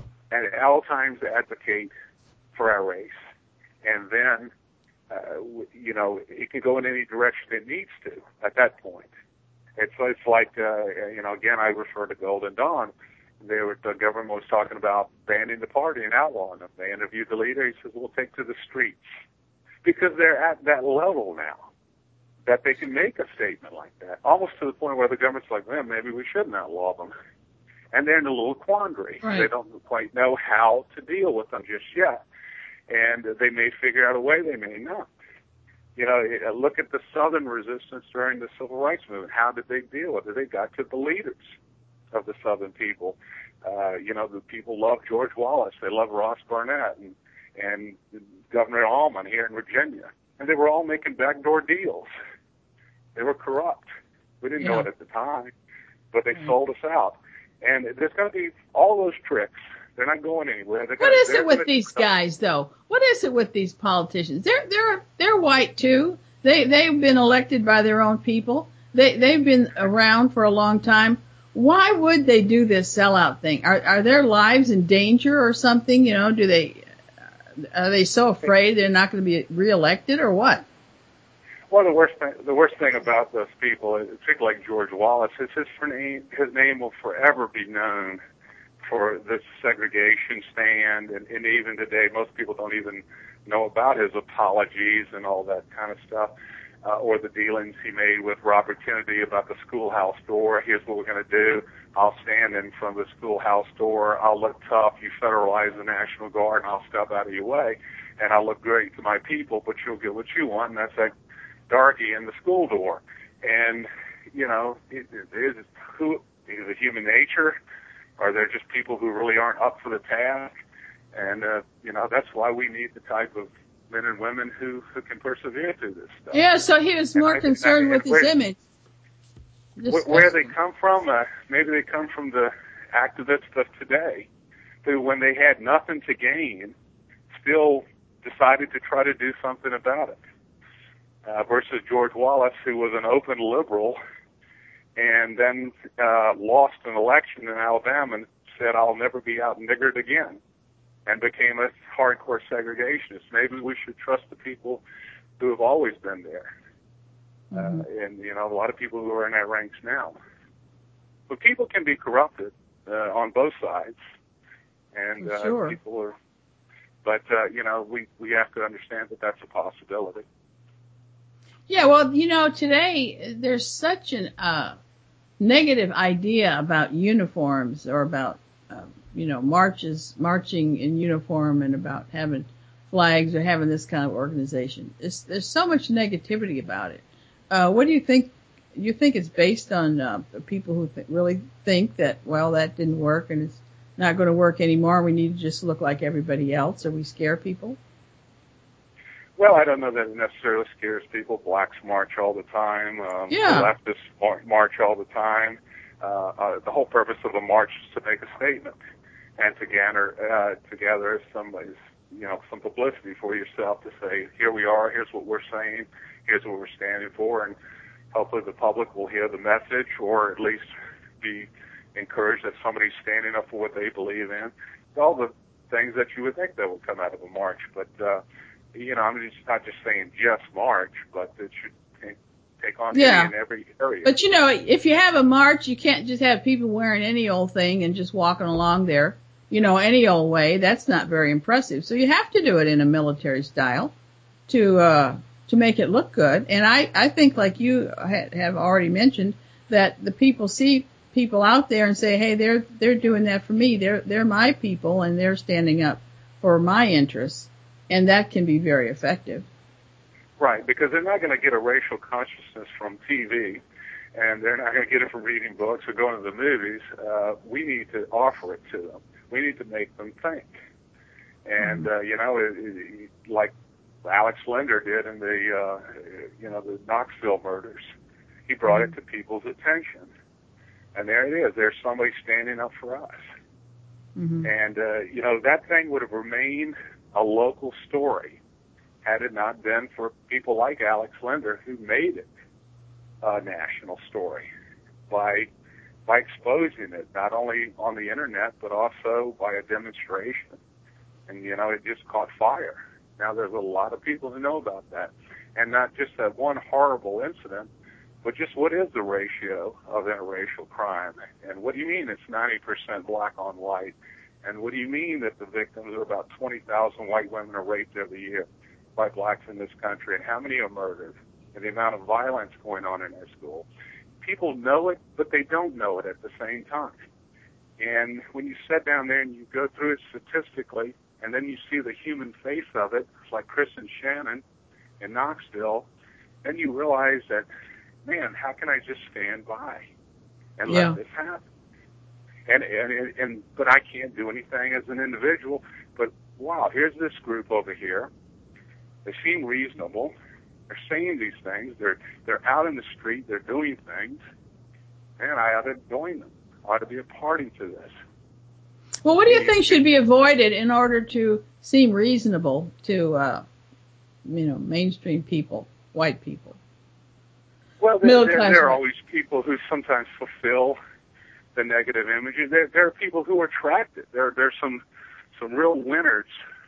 at all times advocate for our race. And then, uh, you know, it can go in any direction it needs to at that point. It's, it's like, uh, you know, again, I refer to Golden Dawn. They were, the government was talking about banning the party and outlawing them. They interviewed the leader. He says, we'll take to the streets. Because they're at that level now that they can make a statement like that, almost to the point where the government's like, man, maybe we shouldn't outlaw them. and they're in a little quandary. Right. They don't quite know how to deal with them just yet, and they may figure out a way, they may not. You know, look at the Southern resistance during the Civil Rights Movement. How did they deal with it? They got to the leaders of the Southern people. Uh, you know, the people loved George Wallace. They loved Ross Barnett and, and Governor Allman here in Virginia. And they were all making backdoor deals. They were corrupt. We didn't Yeah. know it at the time, but they Right. sold us out. And there's going to be all those tricks. They're not going anywhere. They're What gonna, is they're it with gonna- these guys, though? What is it with these politicians? They're they're they're white too. They they've been elected by their own people. They they've been around for a long time. Why would they do this sellout thing? Are are their lives in danger or something? You know, do they are they so afraid they're not going to be reelected or what? Well, the worst thing, the worst thing about those people, particularly like George Wallace, is his name, his name will forever be known for this segregation stand, and, and even today, most people don't even know about his apologies and all that kind of stuff, uh, or the dealings he made with Robert Kennedy about the schoolhouse door. Here's what we're going to do. I'll stand in front of the schoolhouse door. I'll look tough. You federalize the National Guard, and I'll step out of your way, and I'll look great to my people, but you'll get what you want, and that's that darky in the school door. And, you know, it, it is who is it human nature? Are there just people who really aren't up for the task? And, uh, you know, that's why we need the type of men and women who, who can persevere through this stuff. Yeah, so he was more I- concerned I- with his where- image. Where, where they come from, uh, maybe they come from the activists of today, who, when they had nothing to gain, still decided to try to do something about it. Uh, versus George Wallace, who was an open liberal, and then uh, lost an election in Alabama and said, "I'll never be out niggered again," and became a hardcore segregationist. Maybe we should trust the people who have always been there. Mm-hmm. Uh, and, you know, a lot of people who are in our ranks now. But people can be corrupted uh, on both sides. And For uh, sure. people are, but, uh, you know, we, we have to understand that that's a possibility. Yeah, well, you know, today there's such an uh, negative idea about uniforms or about, uh, you know, marches, marching in uniform and about having flags or having this kind of organization. It's, there's so much negativity about it. Uh, what do you think? You think it's based on uh, people who th- really think that, well, that didn't work and it's not going to work anymore. We need to just look like everybody else, or we scare people? Well, I don't know that it necessarily scares people. Blacks march all the time. Um, Yeah. The leftists mar- march all the time. Uh, uh, the whole purpose of a march is to make a statement and to gather uh, together some, you know, some publicity for yourself to say, here we are, here's what we're saying, here's what we're standing for, and hopefully the public will hear the message or at least be encouraged that somebody's standing up for what they believe in. All the things that you would think that would come out of a march, but uh, you know, I'm just not just saying just march, but it should take, take on Yeah. in every area. But, you know, if you have a march, you can't just have people wearing any old thing and just walking along there, you know, any old way. That's not very impressive. So you have to do it in a military style to uh to make it look good. And I, I think, like you ha- have already mentioned, that the people see people out there and say, hey, they're they're doing that for me. They're they're my people, and they're standing up for my interests. And that can be very effective. Right, because they're not going to get a racial consciousness from T V, and they're not going to get it from reading books or going to the movies. Uh, we need to offer it to them. We need to make them think. And, uh, you know, it, it, like Alex Linder did in the, uh, you know, the Knoxville murders, he brought mm-hmm. it to people's attention. And there it is. There's somebody standing up for us. Mm-hmm. And, uh, you know, that thing would have remained a local story had it not been for people like Alex Linder who made it a national story by by exposing it, not only on the internet, but also by a demonstration. And, you know, it just caught fire. Now there's a lot of people who know about that. And not just that one horrible incident, but just what is the ratio of interracial crime? And what do you mean it's ninety percent black on white? And what do you mean that the victims are about twenty thousand white women are raped every year by blacks in this country? And how many are murdered? And the amount of violence going on in our school. People know it, but they don't know it at the same time. And when you sit down there and you go through it statistically, and then you see the human face of it, like Chris and Shannon in Knoxville, then you realize that, man, how can I just stand by and yeah. let this happen? And, and, and, but I can't do anything as an individual. But wow, here's this group over here. They seem reasonable. They're saying these things. They're, they're out in the street. They're doing things. Man, I ought to join them. I ought to be a party to this. Well, what do you think should be avoided in order to seem reasonable to, uh, you know, mainstream people, white people? Well, there, there, there are always people who sometimes fulfill the negative images. There, there are people who are attracted. There, there's some, some real winners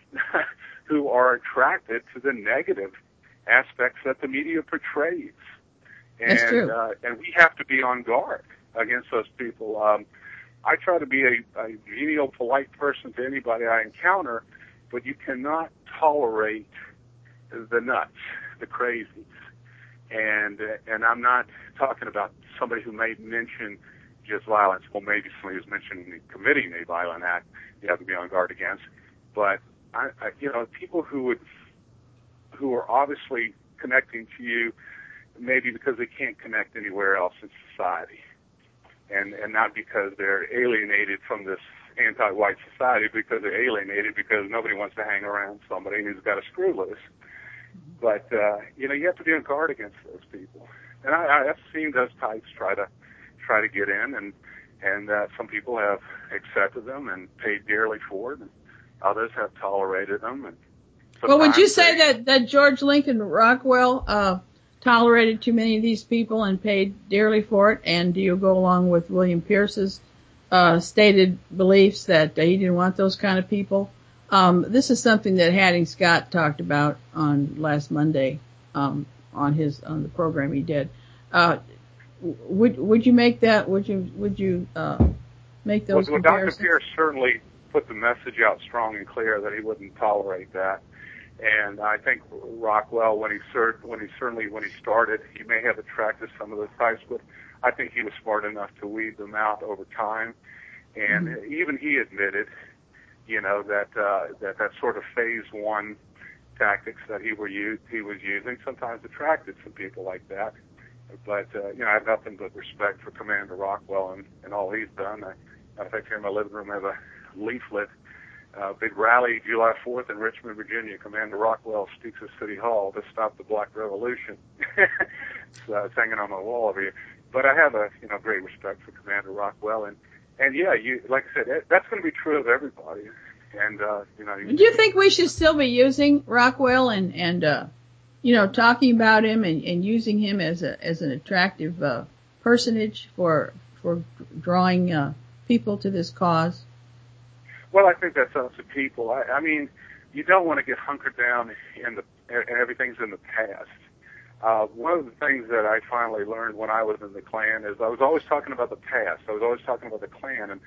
who are attracted to the negative aspects that the media portrays. And, That's true. Uh, and we have to be on guard against those people. Um, I try to be a, a genial, polite person to anybody I encounter, but you cannot tolerate the nuts, the crazies. And uh, and I'm not talking about somebody who may mention just violence. Well, maybe somebody who's mentioning committing a violent act you have to be on guard against. But I, I, you know, people who would who are obviously connecting to you, maybe because they can't connect anywhere else in society, and and not because they're alienated from this anti-white society, because they're alienated because nobody wants to hang around somebody who's got a screw loose. But, uh, you know, you have to be on guard against those people. And I, I've seen those types try to try to get in, and, and uh, some people have accepted them and paid dearly for it, and others have tolerated them. And well, would you say they, that, that George Lincoln Rockwell uh, tolerated too many of these people and paid dearly for it? And do you go along with William Pierce's uh, stated beliefs that uh, he didn't want those kind of people? Um, this is something that Hattie Scott talked about on last Monday, um, on his, on the program he did. Uh, would, would you make that, would you, would you, uh, make those well, comparisons? Doctor Pierce certainly put the message out strong and clear that he wouldn't tolerate that. And I think Rockwell, when he cert, when he certainly, when he started, he may have attracted some of those types, but I think he was smart enough to weed them out over time. And mm-hmm. even he admitted, you know, that, uh, that, that sort of phase one tactics that he were used, he was using sometimes attracted some people like that. But, uh, you know, I have nothing but respect for Commander Rockwell and, and all he's done. I, in fact, here in my living room, I have a leaflet, uh, big rally July fourth in Richmond, Virginia. Commander Rockwell speaks at City Hall to stop the Black Revolution. So it's hanging on my wall over here. But I have a, you know, great respect for Commander Rockwell. And, and yeah, you, like I said, that's going to be true of everybody. And, uh, you know. Do you think we should still be using Rockwell and, and, uh, you know, talking about him and, and using him as a, as an attractive, uh, personage for, for drawing, uh, people to this cause? Well, I think that's up to people. I, I mean, you don't want to get hunkered down in the, and everything's in the past. Uh, one of the things that I finally learned when I was in the Klan is I was always talking about the past. I was always talking about the Klan, and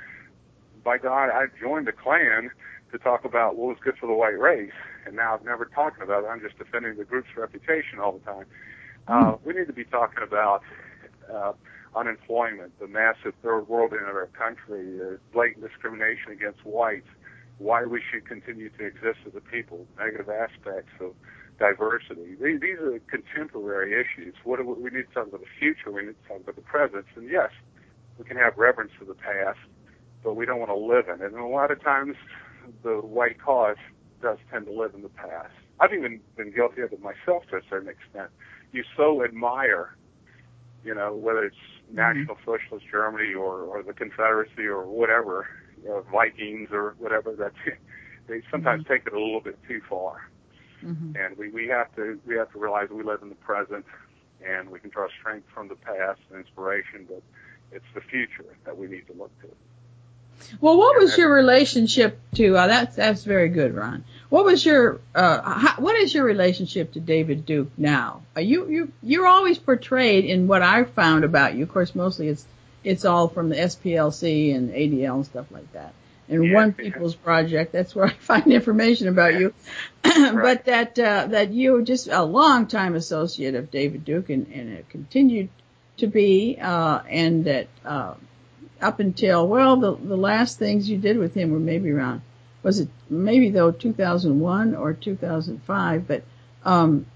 by God, I joined the Klan to talk about what was good for the white race, and now I'm never talking about it. I'm just defending the group's reputation all the time. Uh, we need to be talking about uh, unemployment, the massive third world in our country, uh, blatant discrimination against whites, why we should continue to exist as a people, negative aspects of diversity. These, these are contemporary issues. What do we, we need to talk about the future. We need to talk about the present. And yes, we can have reverence for the past, but we don't want to live in it. And a lot of times, the white cause does tend to live in the past. I've even been guilty of it myself to a certain extent. You so admire, you know, whether it's National mm-hmm. Socialist Germany or, or the Confederacy or whatever, you know, Vikings or whatever, that they sometimes mm-hmm. take it a little bit too far. Mm-hmm. And we, we have to we have to realize we live in the present, and we can draw strength from the past and inspiration, but it's the future that we need to look to. Well, what was your relationship to, uh, that's, that's very good, Ron. What was your, uh, how, what is your relationship to David Duke now? Are you, you, you're always portrayed in what I've found about you. Of course, mostly it's, it's all from the S P L C and A D L and stuff like that. And yeah, One yeah. People's Project, that's where I find information about yeah. you. Right. But that, uh, that you're just a long time associate of David Duke and, and it continued to be, uh, and that, uh, up until, well, the, the last things you did with him were maybe around, was it maybe though two thousand one or two thousand five, but um,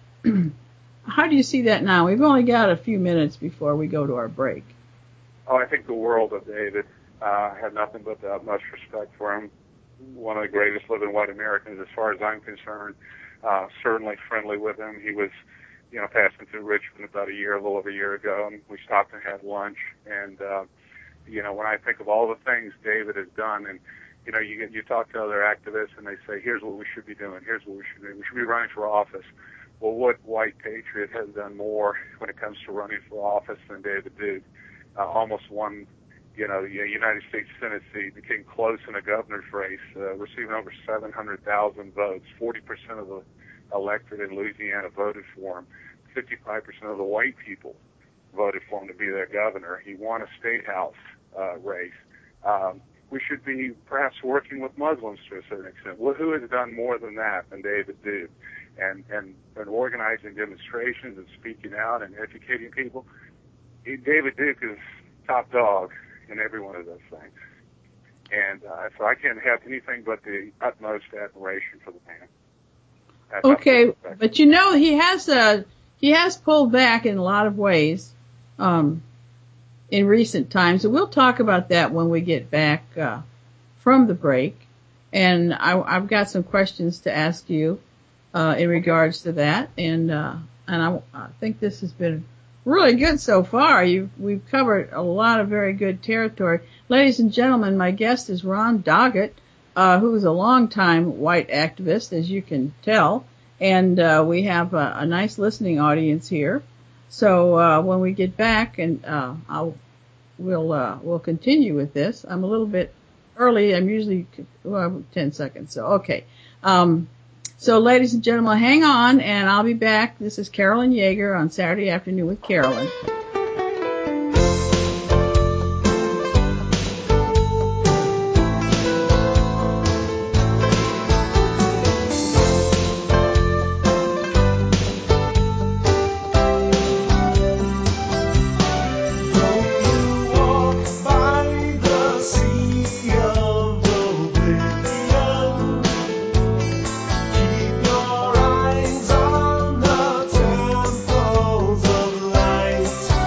how do you see that now? We've only got a few minutes before we go to our break. Oh, I think the world of David. Uh, I have nothing but the utmost respect for him. One of the greatest living white Americans as far as I'm concerned. Uh, certainly friendly with him. He was, you know, passing through Richmond about a year, a little over a year ago, and we stopped and had lunch. And, uh, you know, when I think of all the things David has done, and, you know, you get, you talk to other activists and they say, here's what we should be doing, here's what we should be doing. We should be running for office. Well, what white patriot has done more when it comes to running for office than David Duke? Uh, almost won, you know, the United States Senate seat, became close in a governor's race, uh, receiving over seven hundred thousand votes. forty percent of the electorate in Louisiana voted for him. fifty-five percent of the white people voted for him to be their governor. He won a state house uh, race. Um, we should be perhaps working with Muslims to a certain extent. Well, who has done more than that than David Duke? And, and, and organizing demonstrations and speaking out and educating people. He, David Duke is top dog in every one of those things. And uh, so I can't have anything but the utmost admiration for the man. That's okay, but you know, he has uh, he has pulled back in a lot of ways um, in recent times. And we'll talk about that when we get back uh, from the break. And I, I've got some questions to ask you uh, in regards to that. And uh, and I, I think this has been really good so far. You've, we've covered a lot of very good territory. Ladies and gentlemen, my guest is Ron Doggett, uh, who is a longtime white activist, as you can tell. And uh, we have a, a nice listening audience here. So uh, when we get back, and uh, I'll, we'll uh, we'll continue with this. I'm a little bit early. I'm usually well, ten seconds. So okay. Um, So, ladies and gentlemen, hang on, and I'll be back. This is Carolyn Yeager on Saturday Afternoon with Carolyn. Keep your eyes on the temples of light.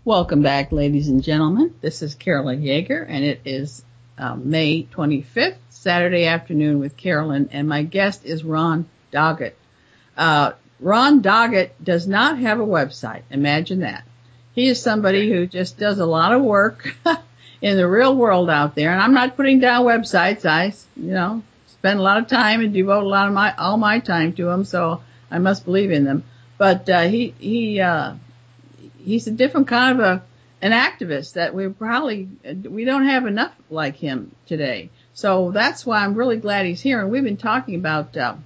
Welcome back, ladies and gentlemen. This is Carolyn Yeager, and it is uh, May twenty-fifth, Saturday afternoon with Carolyn, and my guest is Ron Doggett. Uh, Ron Doggett does not have a website. Imagine that. He is somebody who just does a lot of work in the real world out there, and I'm not putting down websites. I, you know, spend a lot of time and devote a lot of my all my time to them, so I must believe in them. But uh, he he. Uh, He's a different kind of a, an activist that we probably, we don't have enough like him today. So that's why I'm really glad he's here. And we've been talking about, uh,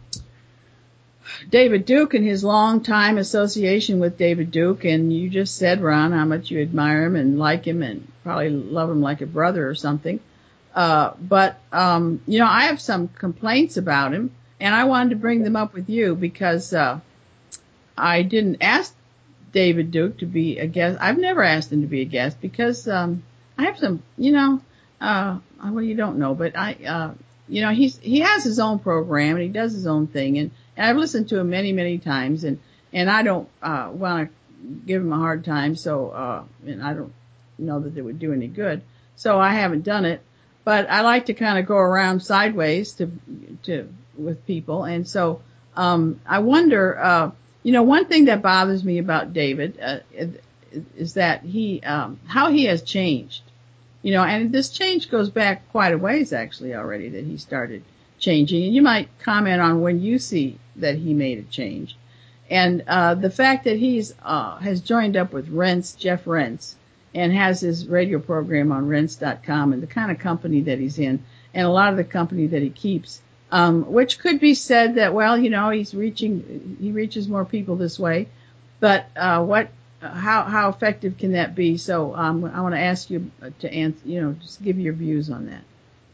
David Duke and his long time association with David Duke. And you just said, Ron, how much you admire him and like him and probably love him like a brother or something. Uh, but, um, you know, I have some complaints about him and I wanted to bring them up with you because, uh, I didn't ask David Duke to be a guest. I've never asked him to be a guest because um I have some, you know, uh well you don't know, but I uh you know, he's he has his own program and he does his own thing and, and I've listened to him many, many times and and I don't uh want to give him a hard time, so uh and I don't know that it would do any good. So I haven't done it. But I like to kind of go around sideways to to with people, and so um I wonder uh You know, one thing that bothers me about David uh, is that he, um, how he has changed. You know, and this change goes back quite a ways, actually, already, that he started changing. And you might comment on when you see that he made a change. And uh, the fact that he's uh, has joined up with Rense, Jeff Rense, and has his radio program on rense dot com and the kind of company that he's in, and a lot of the company that he keeps. Um, which could be said that, well, you know, he's reaching, he reaches more people this way, but, uh, what, how, how effective can that be? So, um, I want to ask you to answer, you know, just give your views on that.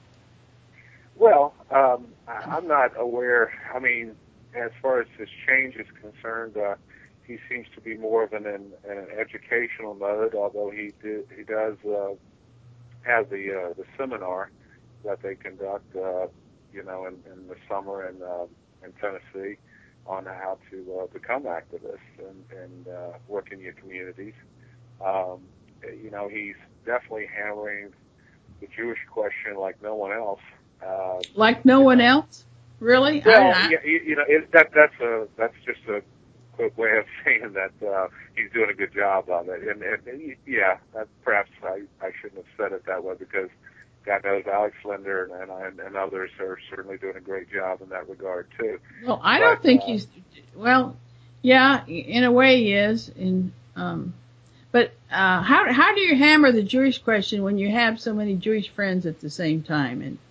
Well, um, I'm not aware, I mean, as far as his change is concerned, uh, he seems to be more of an, an, an educational mode, although he do, he does, uh, have the, uh, the seminar that they conduct, uh, you know, in, in the summer in, uh, in Tennessee on how to uh, become activists and, and uh, work in your communities. Um, you know, he's definitely hammering the Jewish question like no one else. Uh, like no one know. else? Really? Well, I, I... Yeah, you, you know, it, that that's a that's just a quick way of saying that uh, he's doing a good job of it. And, and, and yeah, that, perhaps I, I shouldn't have said it that way because God knows Alex Linder and, and and others are certainly doing a great job in that regard too. Well, I but, don't think uh, he's. Well, yeah, in a way he is. In um, but uh, how how do you hammer the Jewish question when you have so many Jewish friends at the same time? And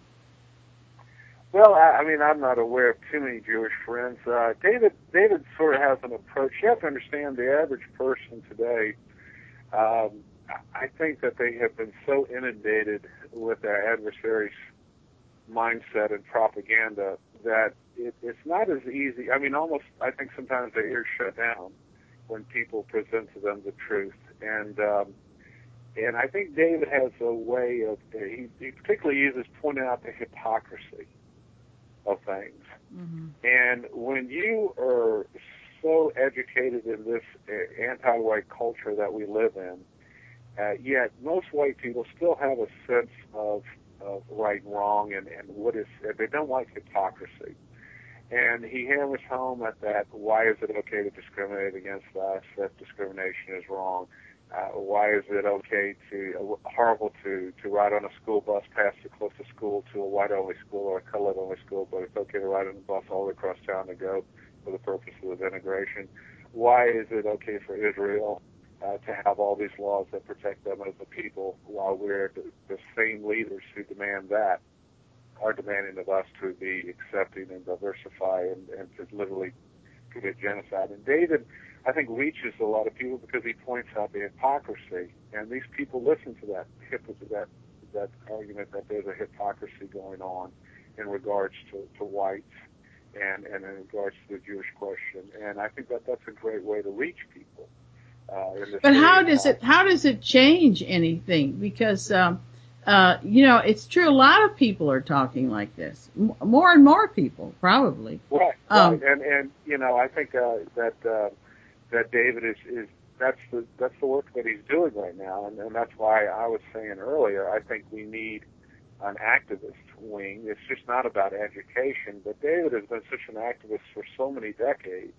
well, I, I mean, I'm not aware of too many Jewish friends. Uh, David David sort of has an approach. You have to understand the average person today. Um, I think that they have been so inundated with their adversaries' mindset and propaganda that it, it's not as easy. I mean, almost, I think sometimes their ears shut down when people present to them the truth. And um, and I think David has a way of, he, he particularly uses pointing out the hypocrisy of things. mm-hmm. And when you are so educated in this anti-white culture that we live in, Uh, yet most white people still have a sense of, of right and wrong and, and what is, they don't like hypocrisy. And he hammers home at that, why is it okay to discriminate against us, that discrimination is wrong? Uh, why is it okay to, uh, horrible to, to ride on a school bus past the closest school to a white-only school or a colored-only school, but it's okay to ride on a bus all the way across town to go for the purposes of integration? Why is it okay for Israel Uh, to have all these laws that protect them as a people, while we're the, the same leaders who demand that are demanding of us to be accepting and diversify and, and to literally commit genocide. And David, I think, reaches a lot of people because he points out the hypocrisy, and these people listen to that that that argument that there's a hypocrisy going on in regards to, to whites and, and in regards to the Jewish question. And I think that that's a great way to reach people. Uh, but how does it how does it change anything? Because um, uh, you know, it's true. A lot of people are talking like this. M- more and more people, probably. Right. Um, right. And and you know, I think uh, that uh, that David is is that's the that's the work that he's doing right now, and, and that's why I was saying earlier, I think we need an activist wing. It's just not about education, but David has been such an activist for so many decades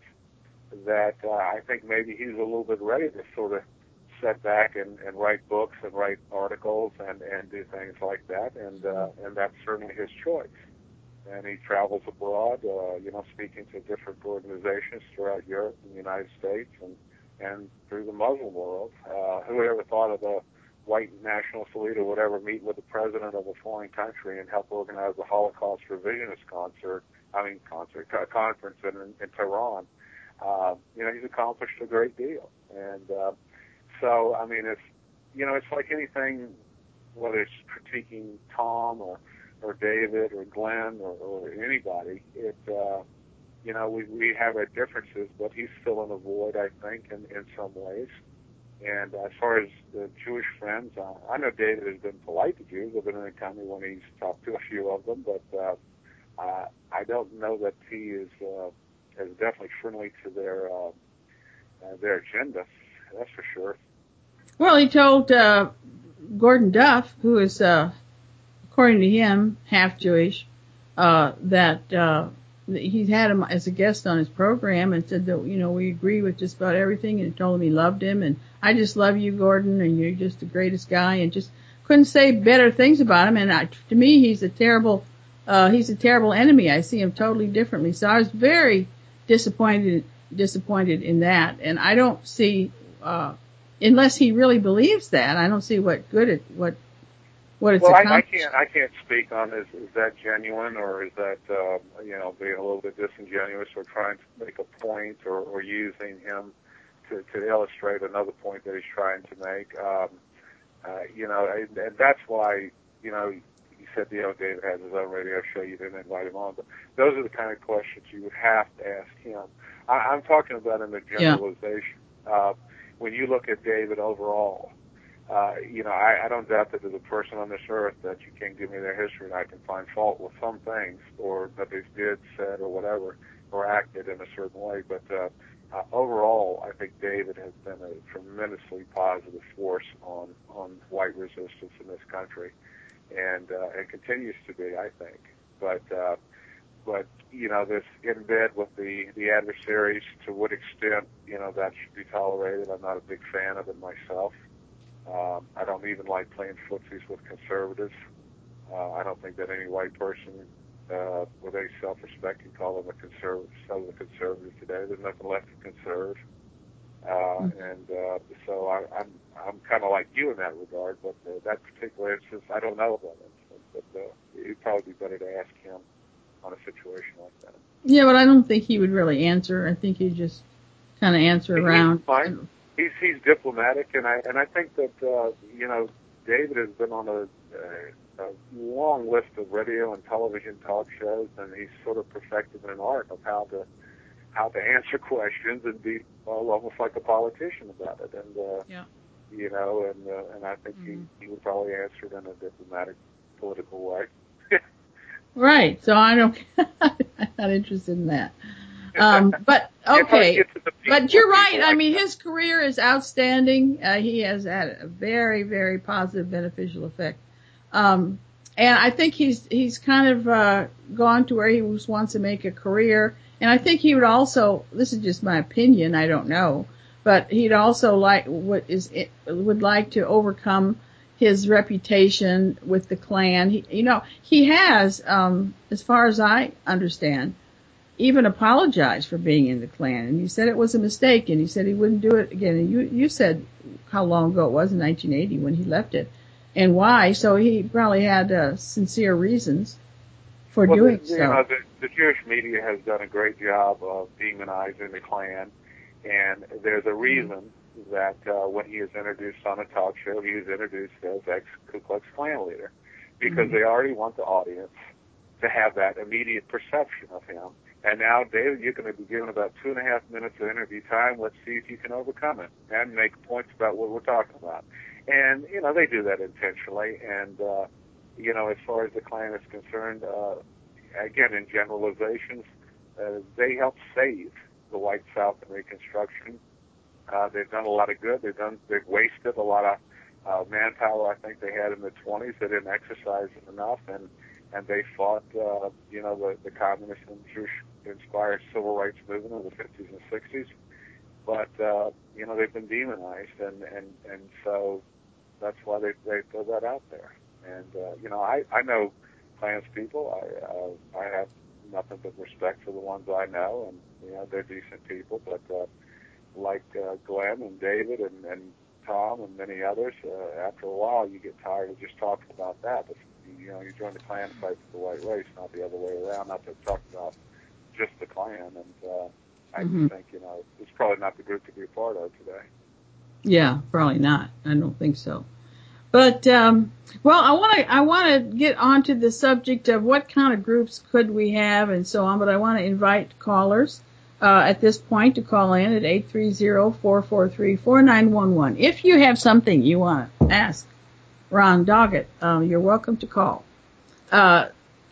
that uh, I think maybe he's a little bit ready to sort of sit back and, and write books and write articles and, and do things like that, and uh, and that's certainly his choice. And he travels abroad, uh, you know, speaking to different organizations throughout Europe and the United States and, and through the Muslim world. Uh, who would ever thought of a white nationalist leader would ever meet with the president of a foreign country and help organize a Holocaust revisionist concert, I mean concert, uh, conference in, in Tehran? Uh, you know, he's accomplished a great deal. And uh, so, I mean, it's, you know, it's like anything, whether it's critiquing Tom or or David or Glenn or, or anybody, it, uh, you know, we, we have our differences, but he's filling a void, I think, in, in some ways. And as far as the Jewish friends, uh, I know David has been polite to Jews. I've been in the company when he's talked to a few of them, but uh, uh, I don't know that he is, uh, is definitely friendly to their, uh, uh, their agenda, that's for sure. Well, he told uh, Gordon Duff, who is... Uh according to him, half Jewish, uh, that uh, he had him as a guest on his program and said that, you know, we agree with just about everything, and told him he loved him, and I just love you, Gordon, and you're just the greatest guy, and just couldn't say better things about him. And I, to me, he's a terrible, uh, he's a terrible enemy. I see him totally differently. So I was very disappointed, disappointed in that, and I don't see, uh, unless he really believes that, I don't see what good it, what What it's well, I, I accomplished. can't. I can't speak on is, is that genuine or is that uh, you know being a little bit disingenuous or trying to make a point or, or using him to, to illustrate another point that he's trying to make. Um, uh, you know, and, and that's why you know you said you know David has his own radio show. You didn't invite him on, but those are the kind of questions you would have to ask him. I, I'm talking about in the generalization. Yeah. Uh, when you look at David overall. Uh, you know, I, I don't doubt that there's a person on this earth that you can't give me their history and I can find fault with some things or that they did, said, or whatever, or acted in a certain way. But uh, uh, overall, I think David has been a tremendously positive force on, on white resistance in this country and uh, and continues to be, I think. But, uh, but you know, this in bed with the, the adversaries, to what extent, you know, that should be tolerated. I'm not a big fan of it myself. Um, I don't even like playing footsies with conservatives. Uh, I don't think that any white person uh, with any self-respect can call them a conservative. Some of the conservatives today, there's nothing left to conserve. Uh, mm-hmm. And uh, so I, I'm I'm kind of like you in that regard. But uh, that particular instance, I don't know about it. But uh, it'd probably be better to ask him on a situation like that. Yeah, but I don't think he would really answer. I think he'd just kind of answer He's around. Fine. He's he's diplomatic, and I and I think that uh, you know David has been on a, a, a long list of radio and television talk shows, and he's sort of perfected an art of how to how to answer questions and be well, almost like a politician about it. And uh, yeah. you know, and uh, and I think mm-hmm. he, he would probably answer it in a diplomatic, political way. Right. So I don't. I'm not interested in that. Um, but okay, but you're right. I mean, his career is outstanding. Uh, he has had a very, very positive, beneficial effect. Um, and I think he's, he's kind of, uh, gone to where he wants to make a career. And I think he would also, this is just my opinion, I don't know, but he'd also like, what is it, would like to overcome his reputation with the Klan. He, you know, he has, um, as far as I understand, even apologized for being in the Klan, and he said it was a mistake, and he said he wouldn't do it again. And you, you said how long ago it was, in nineteen eighty, when he left it, and why. So he probably had uh, sincere reasons for well, doing the, so. You know, the, the Jewish media has done a great job of demonizing the Klan, and there's a reason mm-hmm. that uh, when he is introduced on a talk show, he is introduced as ex-Ku Klux Klan leader, because mm-hmm. they already want the audience to have that immediate perception of him. And now, David, you're going to be given about two and a half minutes of interview time. Let's see if you can overcome it and make points about what we're talking about. And, you know, they do that intentionally. And, uh, you know, as far as the Klan is concerned, uh, again, in generalizations, uh, they helped save the white South in Reconstruction Uh, they've done a lot of good. They've done. They've wasted a lot of uh, manpower. I think they had in the twenties. They didn't exercise it enough, and and they fought, uh, you know, the, the communist and Jewish-inspired civil rights movement in the fifties and sixties. But uh, you know, they've been demonized, and and and so that's why they they throw that out there. And uh, you know, I I know Klans people. I uh, I have nothing but respect for the ones I know, and you know, they're decent people. But uh, like uh, Glenn and David and, and Tom and many others, uh, after a while you get tired of just talking about that. But you know, you join the Klan to fight for the white race, not the other way around. Not to talk about just the Klan. And uh, I Mm-hmm. think, you know, it's probably not the group to be a part of today. Yeah, probably not. I don't think so. But um, well, I want to I want to get onto the subject of what kind of groups could we have and so on. But I want to invite callers uh, at this point to call in at eight three zero, four four three, four nine one one. If you have something you want to ask Ron Doggett, um, you're welcome to call. Uh,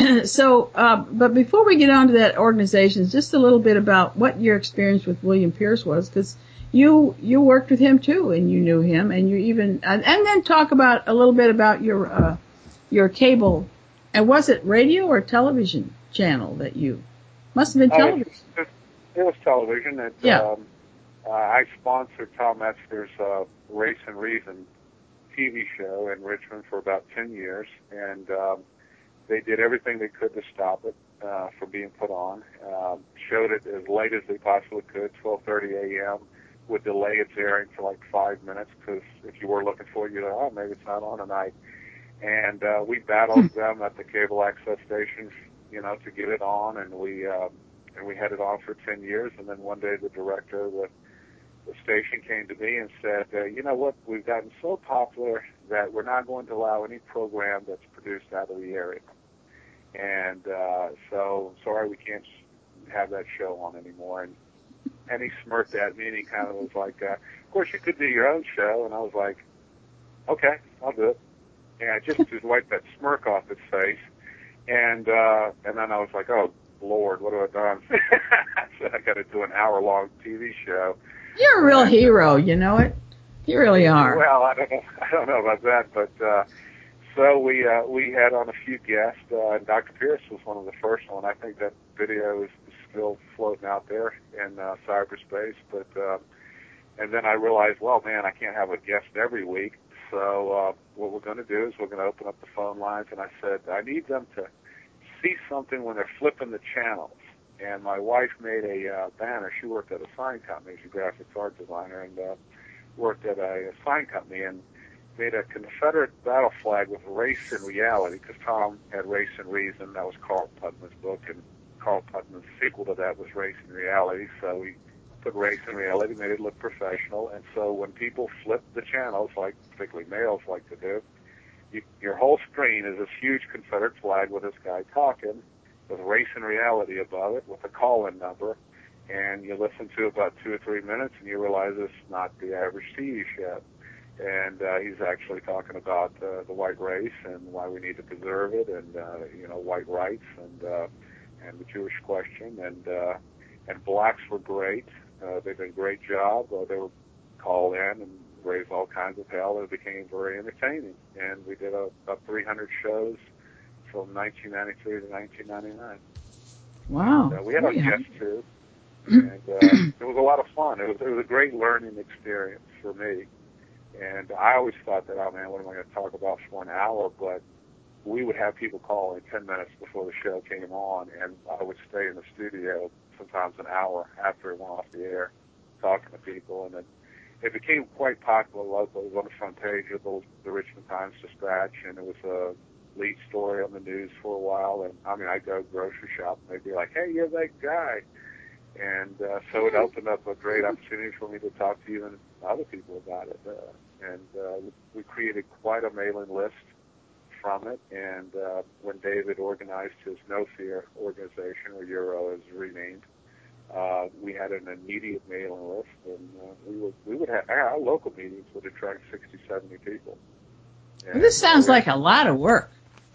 so, uh, but before we get on to that organization, just a little bit about what your experience with William Pierce was, because you you worked with him too, and you knew him, and you even and, and then talk about a little bit about your uh, your cable, and was it radio or television channel that you must have been television? Uh, it, it, it was television. It, Yeah. Um, uh, I sponsored Tom Metzger's uh, Race and Reason T V show in Richmond for about ten years, and um, they did everything they could to stop it uh, from being put on. Um, showed it as late as they possibly could, twelve thirty a.m., would delay its airing for like five minutes, because if you were looking for it, you'd go, oh, maybe it's not on tonight. And uh, we battled them at the cable access stations, you know, to get it on, and we um, and we had it on for ten years, and then one day the director of the the station came to me and said, uh, you know what, we've gotten so popular that we're not going to allow any program that's produced out of the area. And uh, so, sorry, we can't have that show on anymore. And, and he smirked at me, and he kind of was like, uh, of course, you could do your own show. And I was like, okay, I'll do it. And I just, just wiped that smirk off his face. And uh, and then I was like, oh, Lord, what have I done? I said, I got to do an hour-long T V show. You're a real and, hero, uh, you know it. You really are. Well, I don't know. I don't know about that, but uh, so we uh, we had on a few guests. Uh, and Doctor Pierce was one of the first one. I think that video is still floating out there in uh, cyberspace. But uh, and then I realized, well, man, I can't have a guest every week. So uh, what we're going to do is we're going to open up the phone lines. And I said, I need them to see something when they're flipping the channels. And my wife made a uh, banner. She worked at a sign company. She's a graphic art designer, and uh, worked at a, a sign company, and made a Confederate battle flag with Race and Reality, because Tom had Race and Reason. That was Carl Putnam's book, and Carl Putnam's sequel to that was Race and Reality. So we put Race and Reality, made it look professional. And so when people flip the channels, like particularly males like to do, you, your whole screen is this huge Confederate flag with this guy talking, with Race and Reality above it, with a call-in number, and you listen to about two or three minutes, and you realize it's not the average T V show. And uh, he's actually talking about uh, the white race and why we need to preserve it, and uh, you know, white rights, and uh, and the Jewish question, and uh, and blacks were great. Uh, they did a great job. Uh, they were called in and raised all kinds of hell. It became very entertaining, and we did a, about three hundred shows from nineteen ninety-three to nineteen ninety-nine. Wow. And, uh, we had our Yeah. guests too, and uh, it was a lot of fun. It was, it was a great learning experience for me. And I always thought that, oh man, what am I going to talk about for an hour? But we would have people call in ten minutes before the show came on, and I would stay in the studio sometimes an hour after it went off the air, talking to people. And then it became quite popular locally. It was on the front page of the, the Richmond Times-Dispatch, and it was a lead story on the news for a while. And I mean, I'd go grocery shop, and they'd be like, hey, you're that guy. And uh, so it opened up a great opportunity for me to talk to even other people about it. Uh, and uh, we created quite a mailing list from it. And uh, when David organized his No Fear organization, or Euro is renamed, uh, we had an immediate mailing list, and uh, we would we would have our local meetings would attract sixty, seventy people. Well, this And, sounds uh, like a lot of work.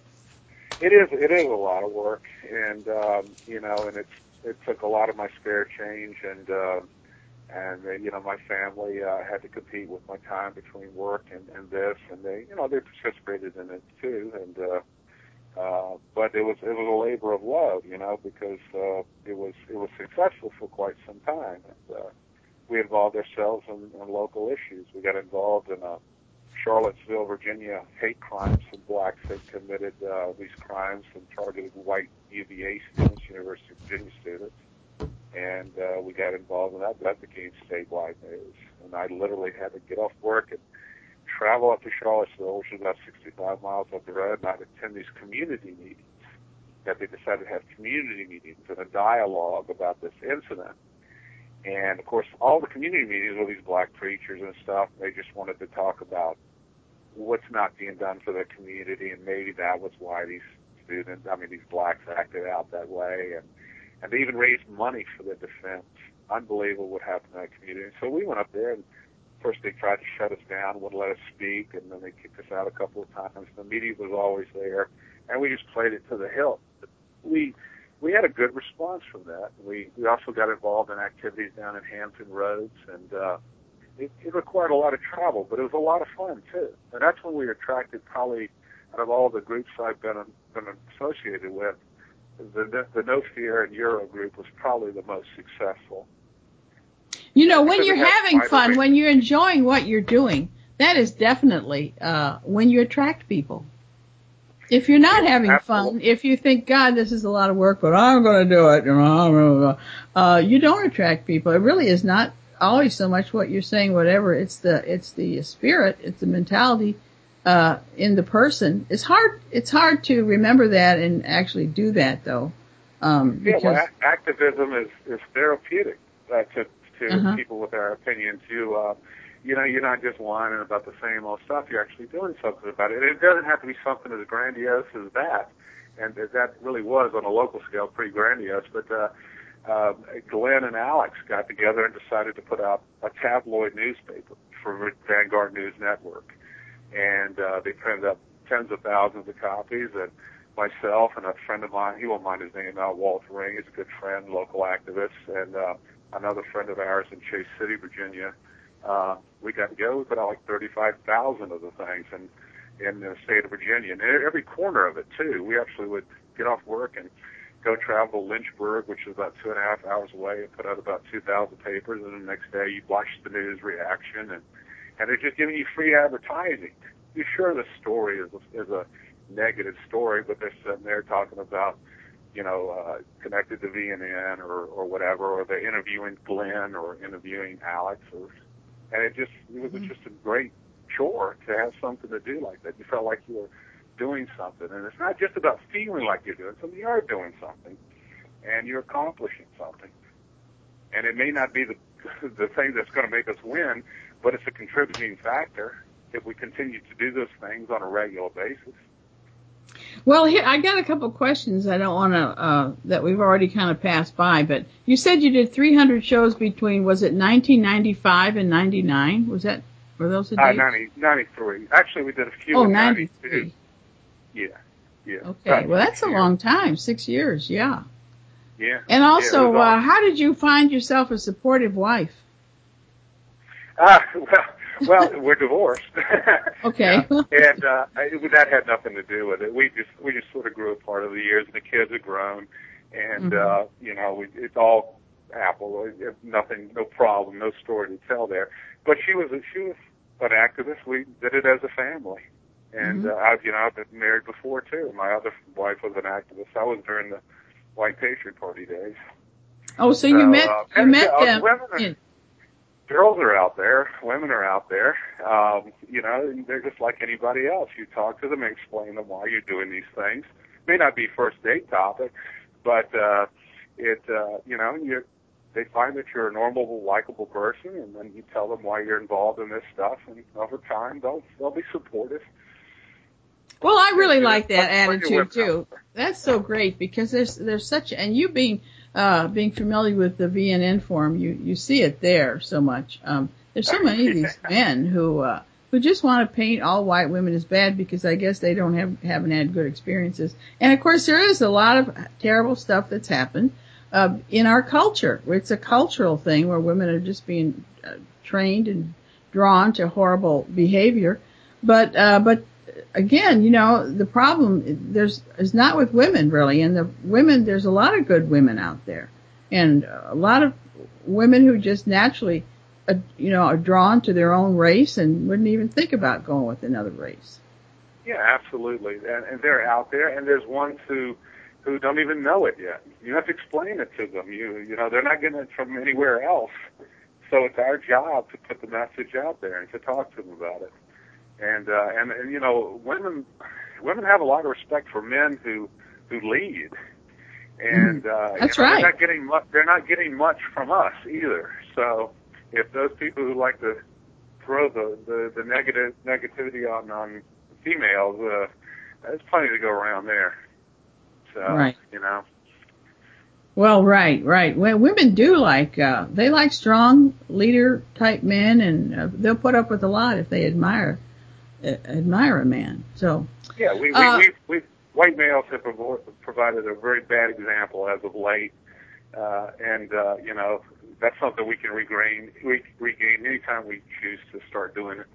It is. It is a lot of work, and um, you know, and it's it took a lot of my spare change, and uh, And, uh, you know, my family uh, had to compete with my time between work and, and this, and they, you know, they participated in it too. And uh, uh, but it was it was a labor of love, you know, because uh, it was it was successful for quite some time. And uh, we involved ourselves in, in local issues. We got involved in a Charlottesville, Virginia hate crimes. Some blacks had committed uh, these crimes and targeted white U V A students, University of Virginia students. And uh, we got involved in that. That became statewide news. And I literally had to get off work and travel up to Charlottesville, which is about sixty-five miles up the road, and I'd attend these community meetings. That they decided to have community meetings and a dialogue about this incident. And, of course, all the community meetings were these black preachers and stuff. They just wanted to talk about what's not being done for the community, and maybe that was why these students, I mean, these blacks acted out that way. And And they even raised money for the defense. Unbelievable what happened in that community. So we went up there, and first they tried to shut us down, wouldn't let us speak, and then they kicked us out a couple of times. The media was always there, and we just played it to the hilt. We we had a good response from that. We we also got involved in activities down in Hampton Roads, and uh, it, it required a lot of travel, but it was a lot of fun too. And that's when we attracted probably out of all the groups I've been been associated with. The, the No Fear and Euro group was probably the most successful. You know, when you're having fun, when you're enjoying what you're doing, that is definitely uh, when you attract people. If you're not having fun, if you think, God, this is a lot of work, but I'm going to do it, you know, uh, you don't attract people. It really is not always so much what you're saying, whatever. It's the it's the spirit, it's the mentality uh, in the person. It's hard. It's hard to remember that and actually do that, though. Um, yeah, well, a- activism is, is therapeutic uh, to to uh-huh. people with their opinions. You uh, you know, you're not just whining about the same old stuff. You're actually doing something about it. And it doesn't have to be something as grandiose as that. And that really was on a local scale pretty grandiose. But uh, uh, Glenn and Alex got together and decided to put out a tabloid newspaper for Vanguard News Network. And uh, they printed up tens of thousands of copies. And myself and a friend of mine, he won't mind his name out, Walter Ring, he's a good friend, local activist, and uh, another friend of ours in Chase City, Virginia. Uh, we got together, we put out like thirty-five thousand of the things in, in the state of Virginia, and every corner of it, too. We actually would get off work and go travel to Lynchburg, which is about two and a half hours away, and put out about two thousand papers, and the next day you'd watch the news reaction, and, and they're just giving you free advertising. You're sure the story is a, is a negative story, but they're sitting there talking about, you know, uh, connected to V N N or, or whatever, or they're interviewing Glenn or interviewing Alex, or, and it just it was mm-hmm. just a great chore to have something to do like that. You felt like you were doing something, and it's not just about feeling like you're doing something. You are doing something, and you're accomplishing something. And it may not be the the thing that's going to make us win, but it's a contributing factor if we continue to do those things on a regular basis. Well, here, I got a couple of questions I don't want to, uh, that we've already kind of passed by, but you said you did three hundred shows between, was it nineteen ninety-five and ninety-nine? Was that, were those the dates? Uh, ninety, ninety-three. Actually, we did a few oh, in ninety-three. ninety-two. Yeah, yeah. Okay, About well, that's a years. long time, six years, yeah. Yeah. And also, yeah, uh, how did you find yourself a supportive wife? Ah, uh, well, well, we're divorced. Okay. Yeah. And uh, it, that had nothing to do with it. We just we just sort of grew apart over the years, and the kids have grown, and mm-hmm. uh, you know, we, it's all Apple. Nothing, no problem, no story to tell there. But she was a, she was an activist. We did it as a family, and mm-hmm. uh, I've you know I've been married before too. My other wife was an activist. I was during the White Patriot Party days. Oh, so, so you met uh, you met uh, them. Women are, in- girls are out there. Women are out there. Um, you know, they're just like anybody else. You talk to them and explain to them why you're doing these things. May not be first date topic, but uh, it uh, you know you they find that you're a normal, likable person, and then you tell them why you're involved in this stuff, and over time they'll they'll be supportive. Well, I really and, like that attitude too. That's so great because there's there's such and you being uh being familiar with the V N N forum, you you see it there so much. Um, there's so many of these men who uh who just want to paint all white women as bad because I guess they don't have haven't had good experiences. And of course, there is a lot of terrible stuff that's happened. uh, in our culture. It's a cultural thing where women are just being uh, trained and drawn to horrible behavior. But, uh, but again, you know, the problem there's is not with women really. And the women, there's a lot of good women out there, and a lot of women who just naturally, uh, you know, are drawn to their own race and wouldn't even think about going with another race. Yeah, absolutely, and, and they're out there, and there's ones who who don't even know it yet. You have to explain it to them. You you know, they're not getting it from anywhere else. So it's our job to put the message out there and to talk to them about it. And uh, and, and you know, women women have a lot of respect for men who who lead. And uh, That's you know, right. they're not getting much. They're not getting much from us either. So if those people who like to throw the the, the negative negativity on on females, uh, there's plenty to go around there. So Right. you know. Well, right, right. Well, women do like uh, they like strong leader type men, and uh, they'll put up with a lot if they admire uh, admire a man. So Yeah, we we uh, we. we white males have provided a very bad example as of late, uh, and uh, you know, that's something we can regain, re- regain anytime we choose to start doing it.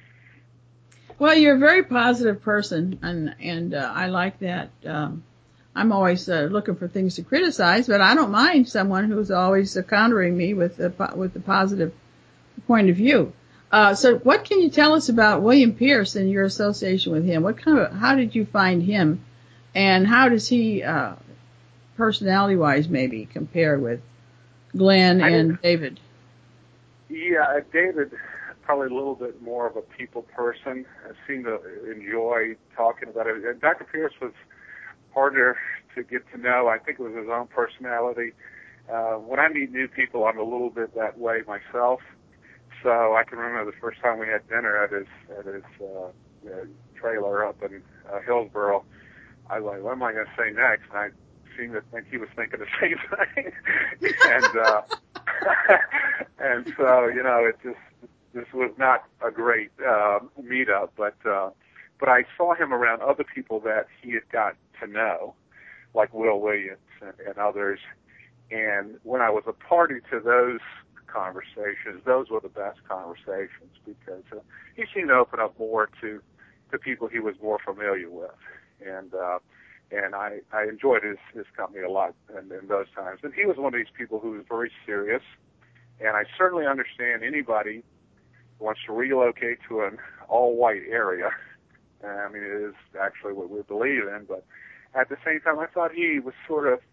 Well, you're a very positive person, and and uh, I like that. Um, I'm always uh, looking for things to criticize, but I don't mind someone who's always uh, countering me with a with a positive point of view. Uh, so what can you tell us about William Pierce and your association with him? What kind of, how did you find him, and how does he, uh, personality-wise maybe compare with Glenn and David? Yeah, David, probably a little bit more of a people person. I seem to enjoy talking about it. And Doctor Pierce was harder to get to know. I think it was his own personality. Uh, when I meet new people, I'm a little bit that way myself. So I can remember the first time we had dinner at his at his uh, uh, trailer up in uh, Hillsboro. I was like, what am I going to say next? And I seemed to think he was thinking the same thing. and uh, and so, you know, it just this was not a great uh, meetup. But uh, but I saw him around other people that he had got to know, like Will Williams and, and others. And when I was a party to those conversations, those were the best conversations because uh, he seemed to open up more to to people he was more familiar with, and uh, and I, I enjoyed his his company a lot in, in those times. And he was one of these people who was very serious, and I certainly understand anybody who wants to relocate to an all-white area. I mean, it is actually what we believe in, but at the same time, I thought he was sort of,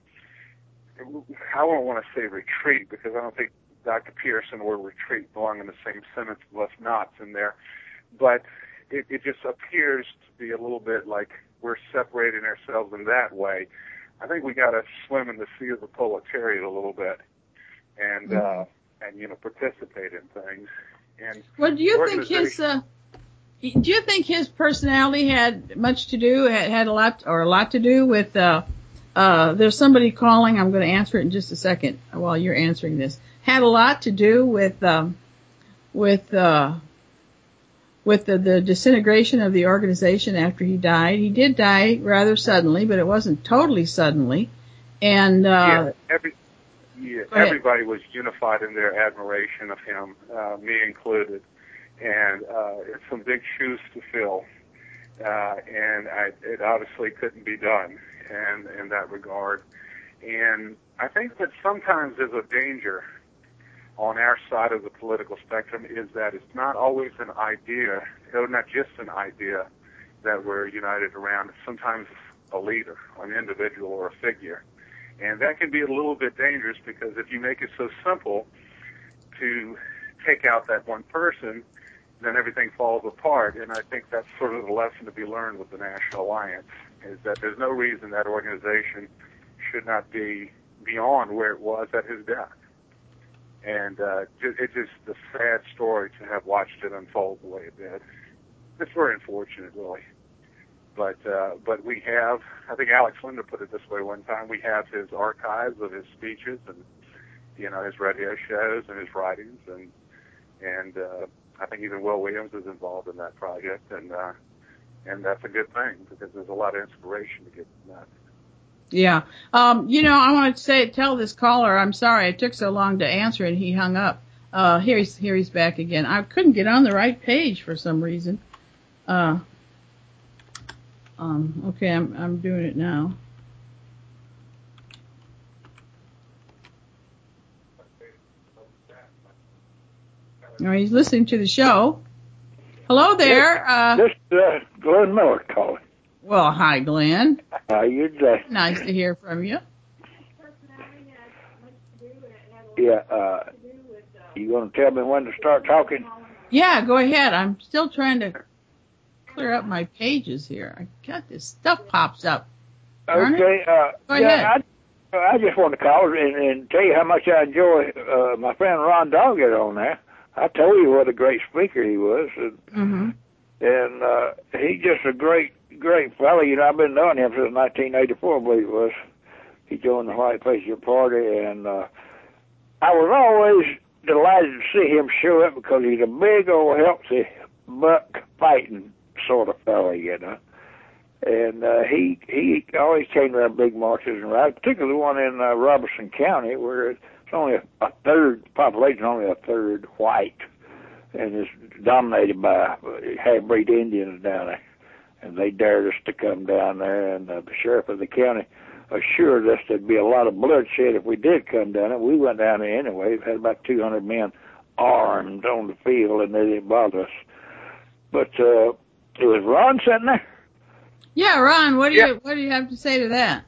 I don't want to say retreat because I don't think Doctor Pierce and word retreat belong in the same sentence with knots in there, but it, it just appears to be a little bit like we're separating ourselves in that way. I think we got to swim in the sea of the proletariat a little bit, and mm-hmm. uh, and you know participate in things. And well, do you think his uh, do you think his personality had much to do had, had a lot or a lot to do with? Uh, uh, there's somebody calling. I'm going to answer it in just a second while you're answering this. Had a lot to do with um, with uh, with the, the disintegration of the organization after he died. He did die rather suddenly, but it wasn't totally suddenly. And uh, yeah, every, yeah everybody was unified in their admiration of him, uh, me included. And uh, it's some big shoes to fill, uh, and I, it obviously couldn't be done in, in that regard. And I think that sometimes there's a danger on our side of the political spectrum is that it's not always an idea, or not just an idea that we're united around. It's sometimes a leader, an individual, or a figure. And that can be a little bit dangerous because if you make it so simple to take out that one person, then everything falls apart. And I think that's sort of the lesson to be learned with the National Alliance, is that there's no reason that organization should not be beyond where it was at his death. And uh, it's just a sad story to have watched it unfold the way it did. It's very unfortunate, really. But uh, but we have, I think Alex Linder put it this way one time, we have his archives of his speeches and, you know, his radio shows and his writings. And, and uh, I think even Will Williams is involved in that project. And, uh, and that's a good thing because there's a lot of inspiration to get from that. Yeah. Um, you know, I want to say, tell this caller, I'm sorry it took so long to answer and he hung up. Uh, here he's, here he's back again. I couldn't get on the right page for some reason. Uh, um, okay, I'm, I'm doing it now. Oh, he's listening to the show. Hello there. Uh, this is uh, Glenn Miller calling. Well, hi, Glenn. How you doing? Nice to hear from you. Yeah, uh, you going to tell me when to start talking? Yeah, go ahead. I'm still trying to clear up my pages here. I got this stuff pops up. Darn Okay. it. Uh, Go yeah, ahead. I, I just want to call and, and tell you how much I enjoy uh, my friend Ron Doggett on there. I told you what a great speaker he was, and, Mm-hmm. and uh, he's just a great, great fellow. You know, I've been knowing him since nineteen eighty-four, I believe it was. He joined the White Patriot Party, and uh, I was always delighted to see him show up because he's a big old healthy buck fighting sort of fellow, you know. And uh, he he always came to our big marches and rallies, particularly the one in uh, Robertson County where it's only a, a third population, only a third white, and it's dominated by half-breed Indians down there. And they dared us to come down there, and uh, the sheriff of the county assured us there'd be a lot of bloodshed if we did come down there. We went down there anyway. We had about two hundred men armed on the field, and they didn't bother us. But uh, it was Ron sitting there. Yeah, Ron, what do Yeah. you what do you have to say to that?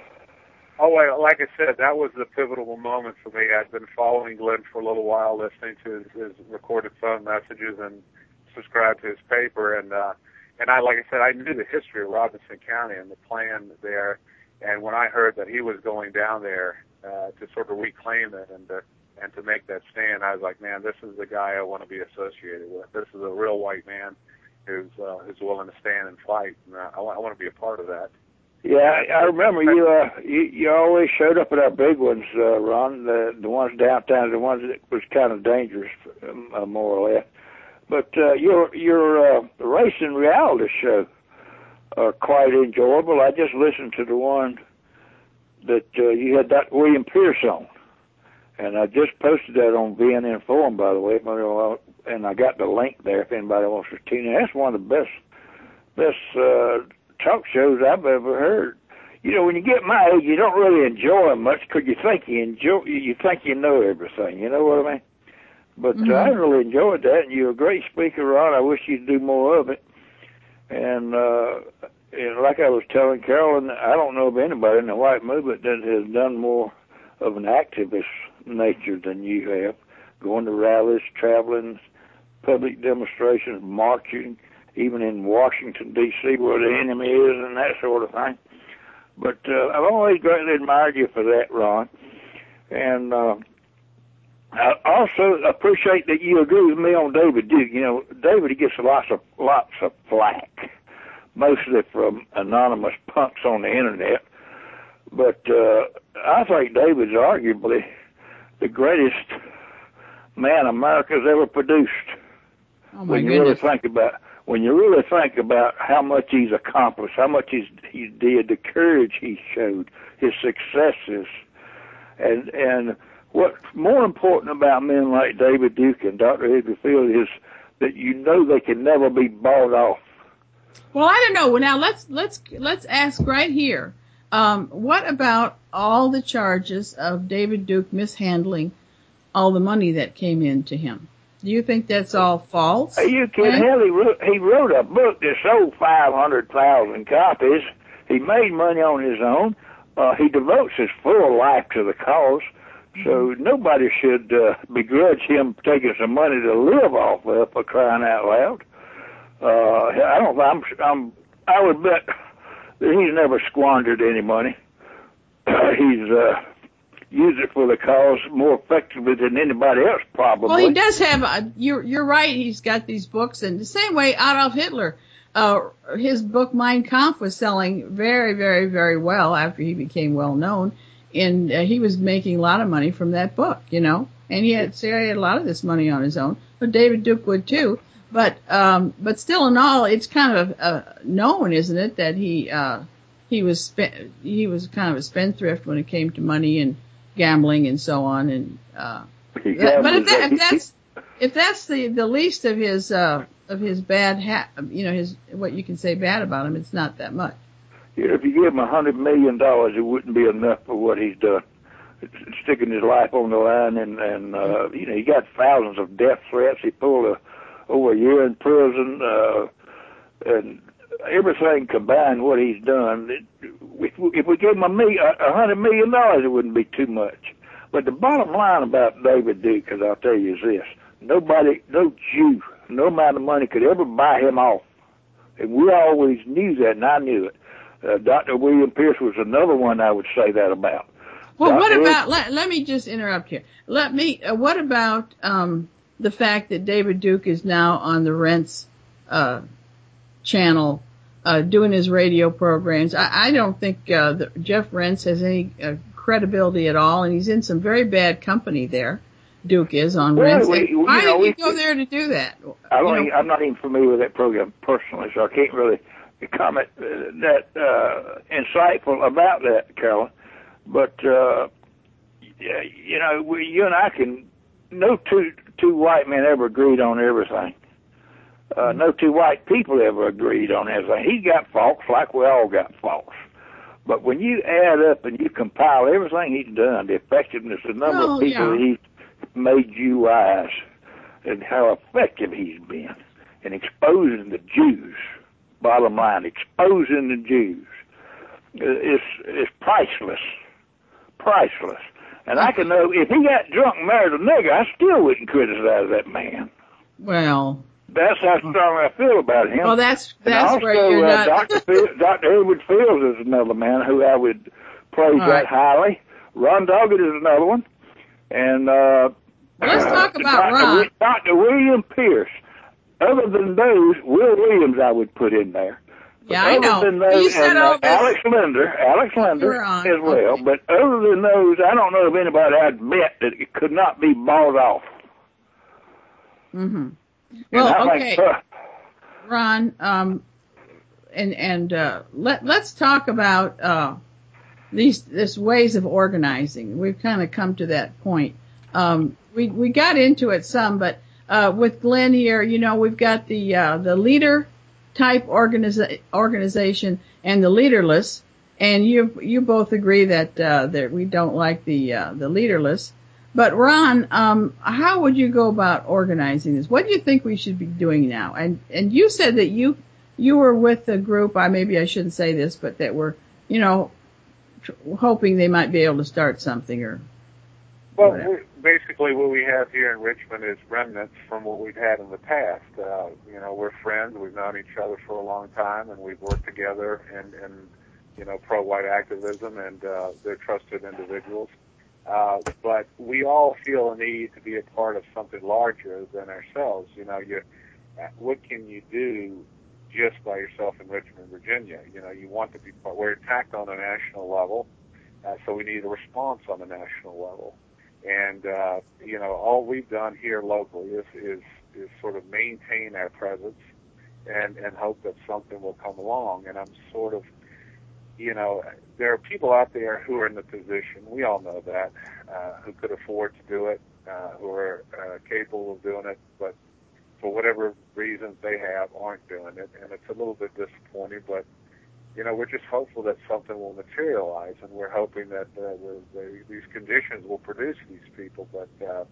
Oh, well, like I said, that was the pivotal moment for me. I'd been following Glenn for a little while, listening to his, his recorded phone messages and subscribed to his paper. And uh, and I, like I said, I knew the history of Robinson County and the plan there. And when I heard that he was going down there uh, to sort of reclaim it and to, and to make that stand, I was like, man, this is the guy I want to be associated with. This is a real white man who's uh, who's willing to stand and fight. And uh, I, want, I want to be a part of that. Yeah, I remember you. Uh, you you always showed up at our big ones, uh, Ron. The the ones downtown, the ones that was kind of dangerous, um, uh, more or less. But uh, your your uh, racing reality show are quite enjoyable. I just listened to the one that uh, you had that William Pierce on, and I just posted that on V N N Forum, by the way. And I got the link there if anybody wants to tune in. That's one of the best best. Uh, talk shows I've ever heard. You know, when you get my age, you don't really enjoy them much because you think you enjoy, you think you know everything. You know what I mean? But Mm-hmm. uh, I really enjoyed that, and you're a great speaker, Ron. I wish you'd do more of it. And, uh, and like I was telling Carolyn, I don't know of anybody in the white movement that has done more of an activist nature than you have, going to rallies, traveling, public demonstrations, marching, even in Washington, D C, where the enemy is and that sort of thing. But uh, I've always greatly admired you for that, Ron. And uh, I also appreciate that you agree with me on David Duke. You know, David gets lots of lots of flack, mostly from anonymous punks on the internet. But uh, I think David's arguably the greatest man America's ever produced. Oh my when you goodness. really think about when you really think about how much he's accomplished, how much he's, he did, the courage he showed, his successes, and and what's more important about men like David Duke and Doctor Edgar Field is that you know they can never be bought off. Well, I don't know. Well, now let's let's let's ask right here. Um, what about all the charges of David Duke mishandling all the money that came in to him? Do you think that's all false? Are you kidding? Right? Hell, he wrote, he wrote a book that sold five hundred thousand copies. He made money on his own. Uh, he devotes his full life to the cause. So nobody should uh, begrudge him taking some money to live off of, for crying out loud. Uh, I don't. I'm. I'm. I would bet that he's never squandered any money. he's uh, used it for the cause more effectively than anybody else, probably. Well, he does have. A, you're you're right. He's got these books, and the same way Adolf Hitler, uh, his book Mein Kampf was selling very, very, very well after he became well known, and uh, he was making a lot of money from that book, you know. And he had, so he had a lot of this money on his own. But David Duke would too. But um, but still, in all, it's kind of uh, known, isn't it, that he uh, he was spe- he was kind of a spendthrift when it came to money and gambling and so on. And uh, that, but if, that, if that's if that's the, the least of his uh, of his bad ha- you know his what you can say bad about him, it's not that much. You know, if you give him a hundred million dollars, it wouldn't be enough for what he's done. It's sticking his life on the line, and and uh, you know, he got thousands of death threats. He pulled a, over a year in prison, uh, and everything combined, what he's done. It, if, if we gave him a, million, a hundred million dollars, it wouldn't be too much. But the bottom line about David Duke, as I'll tell you, is this: nobody, no Jew, no amount of money could ever buy him off, and we always knew that, and I knew it. Uh, Doctor William Pierce was another one I would say that about. Well, Doctor what about, let, let me just interrupt here. Let me, uh, what about um, the fact that David Duke is now on the Rents uh, channel uh, doing his radio programs? I, I don't think uh, that Jeff Rents has any uh, credibility at all, and he's in some very bad company there. Duke is on well, Rents. We, Why you know, did he we, go there to do that? I don't you know, even, I'm not even familiar with that program personally, so I can't really comment uh, that uh, insightful about that, Carolyn. But uh, you know, we, you and I can. No two two white men ever agreed on everything. Uh, mm-hmm. No two white people ever agreed on everything. He got faults like we all got faults. But when you add up and you compile everything he's done, the effectiveness, the number oh, of people yeah. that he's made you wise, and how effective he's been in exposing the Jews. Bottom line, exposing the Jews is is priceless, priceless. And I can know if he got drunk and married a nigger, I still wouldn't criticize that man. Well, that's how strong I feel about him. Well, that's that's and also, where you're uh, not. Doctor Phil, Doctor Edward Fields is another man who I would praise All that right. highly. Ron Doggett is another one, and uh, let's talk about Doctor Ron. Doctor William Pierce. Other than those, Will Williams I would put in there. But yeah, I know. Than those, you said and, all uh, this. Alex Linder, Alex Linder as well. Okay. But other than those, I don't know of anybody I'd bet that it could not be bought off. Mm-hmm. Well, okay, think, uh, Ron, um, and and uh, let let's talk about uh, these this ways of organizing. We've kind of come to that point. Um, we we got into it some, but uh, with Glenn here, you know, we've got the uh, the leader type organiza- organization and the leaderless, and you you both agree that uh, that we don't like the uh, the leaderless. But Ron, um, how would you go about organizing this? What do you think we should be doing now? And and you said that you you were with a group. I maybe I shouldn't say this, but that were you know tr- hoping they might be able to start something or. Well, we, basically what we have here in Richmond is remnants from what we've had in the past. Uh, you know, we're friends. We've known each other for a long time, and we've worked together in, in you know, pro-white activism, and uh, they're trusted individuals. Uh, but we all feel a need to be a part of something larger than ourselves. You know, you, what can you do just by yourself in Richmond, Virginia? You know, you want to be part. We're attacked on a national level, uh, so we need a response on a national level. And, uh, you know, all we've done here locally is, is, is sort of maintain our presence and, and hope that something will come along. And I'm sort of, you know, there are people out there who are in the position, we all know that, uh, who could afford to do it, uh, who are uh, capable of doing it, but for whatever reasons they have aren't doing it. And it's a little bit disappointing, but you know, we're just hopeful that something will materialize, and we're hoping that uh, the, the, these conditions will produce these people. But uh,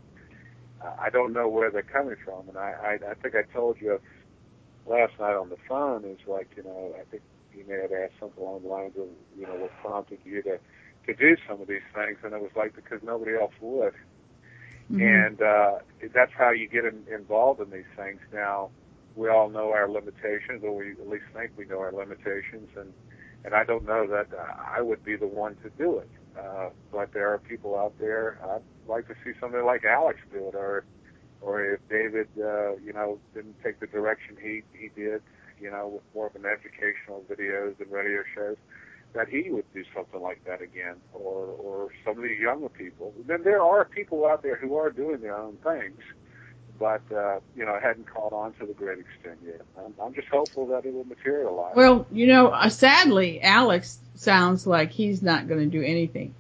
I don't know where they're coming from, and I, I, I think I told you last night on the phone is like, you know, I think you may have asked something along the lines of, you know, what prompted you to to do some of these things, and it was like because nobody else would, mm-hmm. and uh, that's how you get in, involved in these things. Now, we all know our limitations, or we at least think we know our limitations, and, and I don't know that I would be the one to do it. Uh, but there are people out there. I'd like to see somebody like Alex do it, or or if David, uh, you know, didn't take the direction he, he did, you know, with more of an educational videos and radio shows, that he would do something like that again, or, or some of these younger people. Then there are people out there who are doing their own things. but uh, you know, it hadn't caught on to the great extent yet. I'm, I'm just hopeful that it will materialize. Well, you know, uh, sadly, Alex sounds like he's not going to do anything.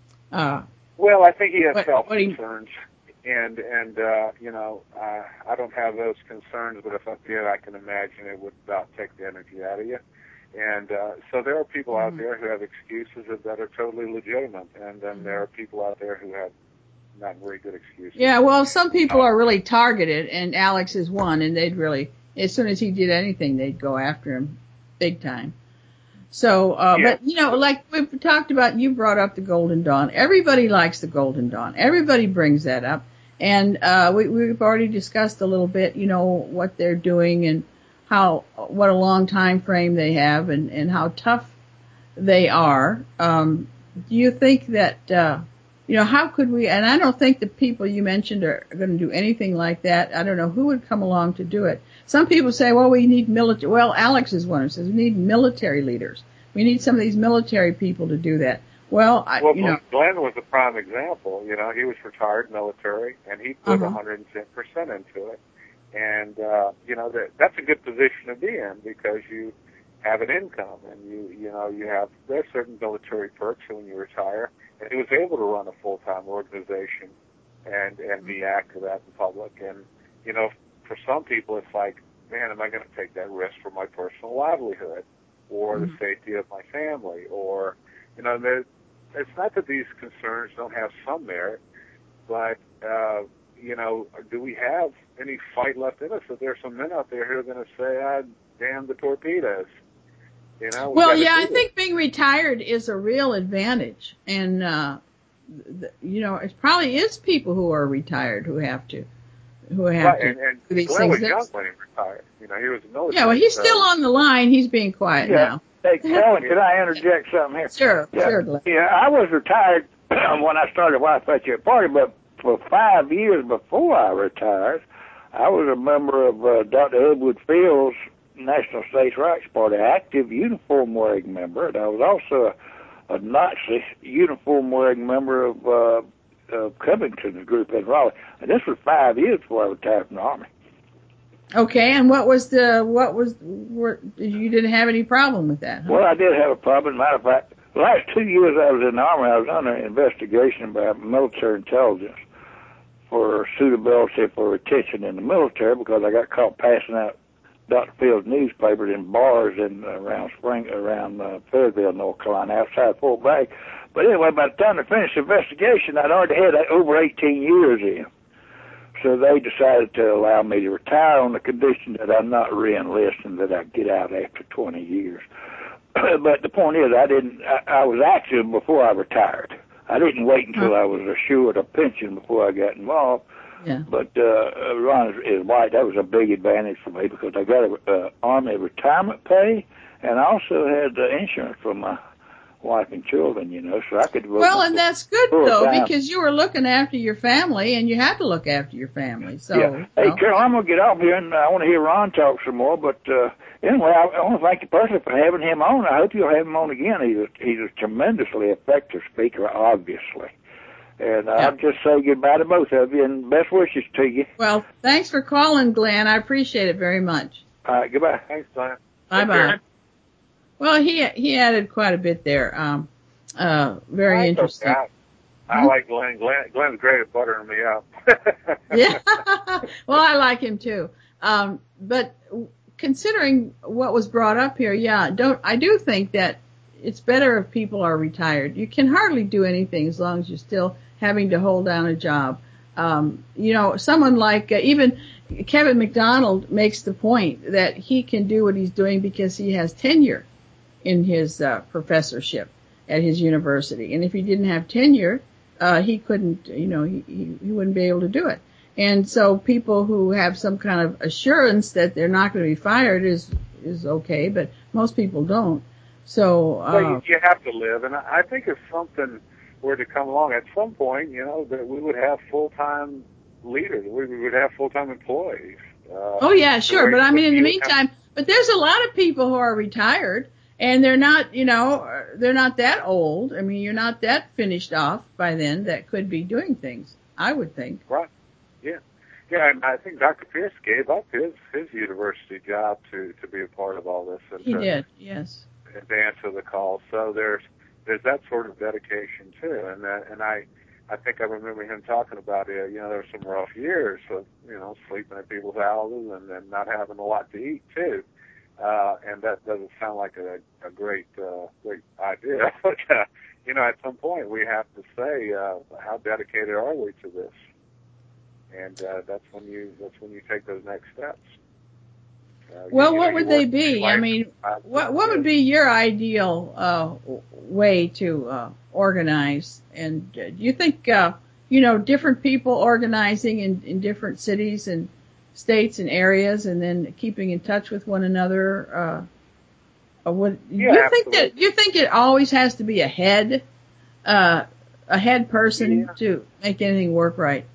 Uh, well, I think he has what, self what he, concerns, and and uh, you know, uh, I don't have those concerns, but if I did, I can imagine it would about take the energy out of you. And uh, so there are people mm-hmm. out there who have excuses that are totally legitimate, and then mm-hmm. there are people out there who have not very good excuses. Yeah, well, some people are really targeted, and Alex is one, and they'd really, as soon as he did anything, they'd go after him big time. So, uh, yeah. but, you know, like we've talked about, you brought up the Golden Dawn. Everybody likes the Golden Dawn. Everybody brings that up. And uh, we, we've already discussed a little bit, you know, what they're doing and how, what a long time frame they have and, and how tough they are. Um, do you think that, uh, you know, how could we, and I don't think the people you mentioned are going to do anything like that. I don't know who would come along to do it. Some people say, well, we need military, well, Alex is one who says we need military leaders. We need some of these military people to do that. Well, I, well you know. Glenn was a prime example. You know, he was retired military, and he put uh-huh. one hundred ten percent into it. And, uh, you know, that that's a good position to be in because you have an income and you, you know, you have, there's certain military perks when you retire. And he was able to run a full-time organization and, and be active out in public. And, you know, for some people it's like, man, am I going to take that risk for my personal livelihood or mm-hmm. the safety of my family? Or, you know, there, it's not that these concerns don't have some merit, but, uh, you know, do we have any fight left in us? If there's some men out there who are going to say, ah, damn the torpedoes. You know, we well, yeah, I it. think being retired is a real advantage. And, uh, th- you know, it probably is people who are retired who have to, who have right, to and, and do these Glenn things. was young when he retired. You know, he was military. Yeah, well, he's so. still on the line. He's being quiet yeah. now. Hey, Carolyn, can I interject something here? Sure, yeah. sure, Glenn. Yeah, I was retired when I started White Fetcher Party, but for five years before I retired, I was a member of uh, Doctor Edward Fields' National States' Rights Party, active uniform-wearing member, and I was also a, a Nazi uniform-wearing member of uh, uh, Covington's group in Raleigh. And this was five years before I retired from the Army. Okay, and what was the, what was, were, you didn't have any problem with that, huh? Well, I did have a problem. Matter of fact, the last two years I was in the Army, I was under investigation by military intelligence for suitability for retention in the military because I got caught passing out Doctor Fields newspapers in bars in around Spring, around uh, Fayetteville, North Carolina, outside Fort Bragg. But anyway, by the time they finished the investigation, I'd already had over eighteen years in. So they decided to allow me to retire on the condition that I'm not re-enlist and that I get out after twenty years. But the point is, I didn't. I, I was active before I retired. I didn't wait until I was assured a pension before I got involved. Yeah. But uh, Ron is, is right. That was a big advantage for me because I got a uh, Army retirement pay and I also had uh, insurance for my wife and children, you know, so I could vote. Well, and that's good, though, time. because you were looking after your family, and you have to look after your family. So, yeah. Hey, well. Carol, I'm going to get off here, and I want to hear Ron talk some more, but uh, anyway, I, I want to thank you personally for having him on. I hope you'll have him on again. He's a, he's a tremendously effective speaker, obviously. And uh, yeah. I'll just say goodbye to both of you, and best wishes to you. Well, thanks for calling, Glenn. I appreciate it very much. All right, goodbye. Thanks, Glenn. Bye-bye. Well, he he added quite a bit there. Um, uh, very I interesting. I, I hmm? like Glenn. Glenn. Glenn's great at buttering me up. Yeah. Well, I like him too. Um, but considering what was brought up here, yeah, don't I do think that it's better if people are retired. You can hardly do anything as long as you're still having to hold down a job. Um, you know, someone like uh, even Kevin McDonald makes the point that he can do what he's doing because he has tenure in his uh, professorship at his university. And if he didn't have tenure, uh, he couldn't, you know, he, he, he wouldn't be able to do it. And so people who have some kind of assurance that they're not going to be fired is, is okay, but most people don't. So, uh, well, you, you have to live. And I, I think if something were to come along at some point, you know, that we would have full-time leaders. We, we would have full-time employees. Uh, oh, yeah, sure. But I mean, in the have, meantime, but there's a lot of people who are retired. And they're not, you know, they're not that old. I mean, you're not that finished off by then that could be doing things, I would think. Right. Yeah. Yeah, and I think Doctor Pierce gave up his his university job to to be a part of all this and He to, did, yes. and to answer the call. So there's there's that sort of dedication too, and uh, and I I think I remember him talking about it. You know, there were some rough years of you know sleeping at people's houses and, and not having a lot to eat too. Uh, and that doesn't sound like a, a great uh, great idea. But uh, you know, at some point we have to say uh, how dedicated are we to this, and uh, that's when you that's when you take those next steps. Uh, Well, you, you what know, would you they work be? life, I mean, uh, what what would be your ideal uh, way to uh, organize? And uh, do you think, uh, you know, different people organizing in, in different cities and states and areas, and then keeping in touch with one another? Uh, or would Yeah, you think absolutely. that you think it always has to be a head, uh, a head person Yeah. to make anything work right?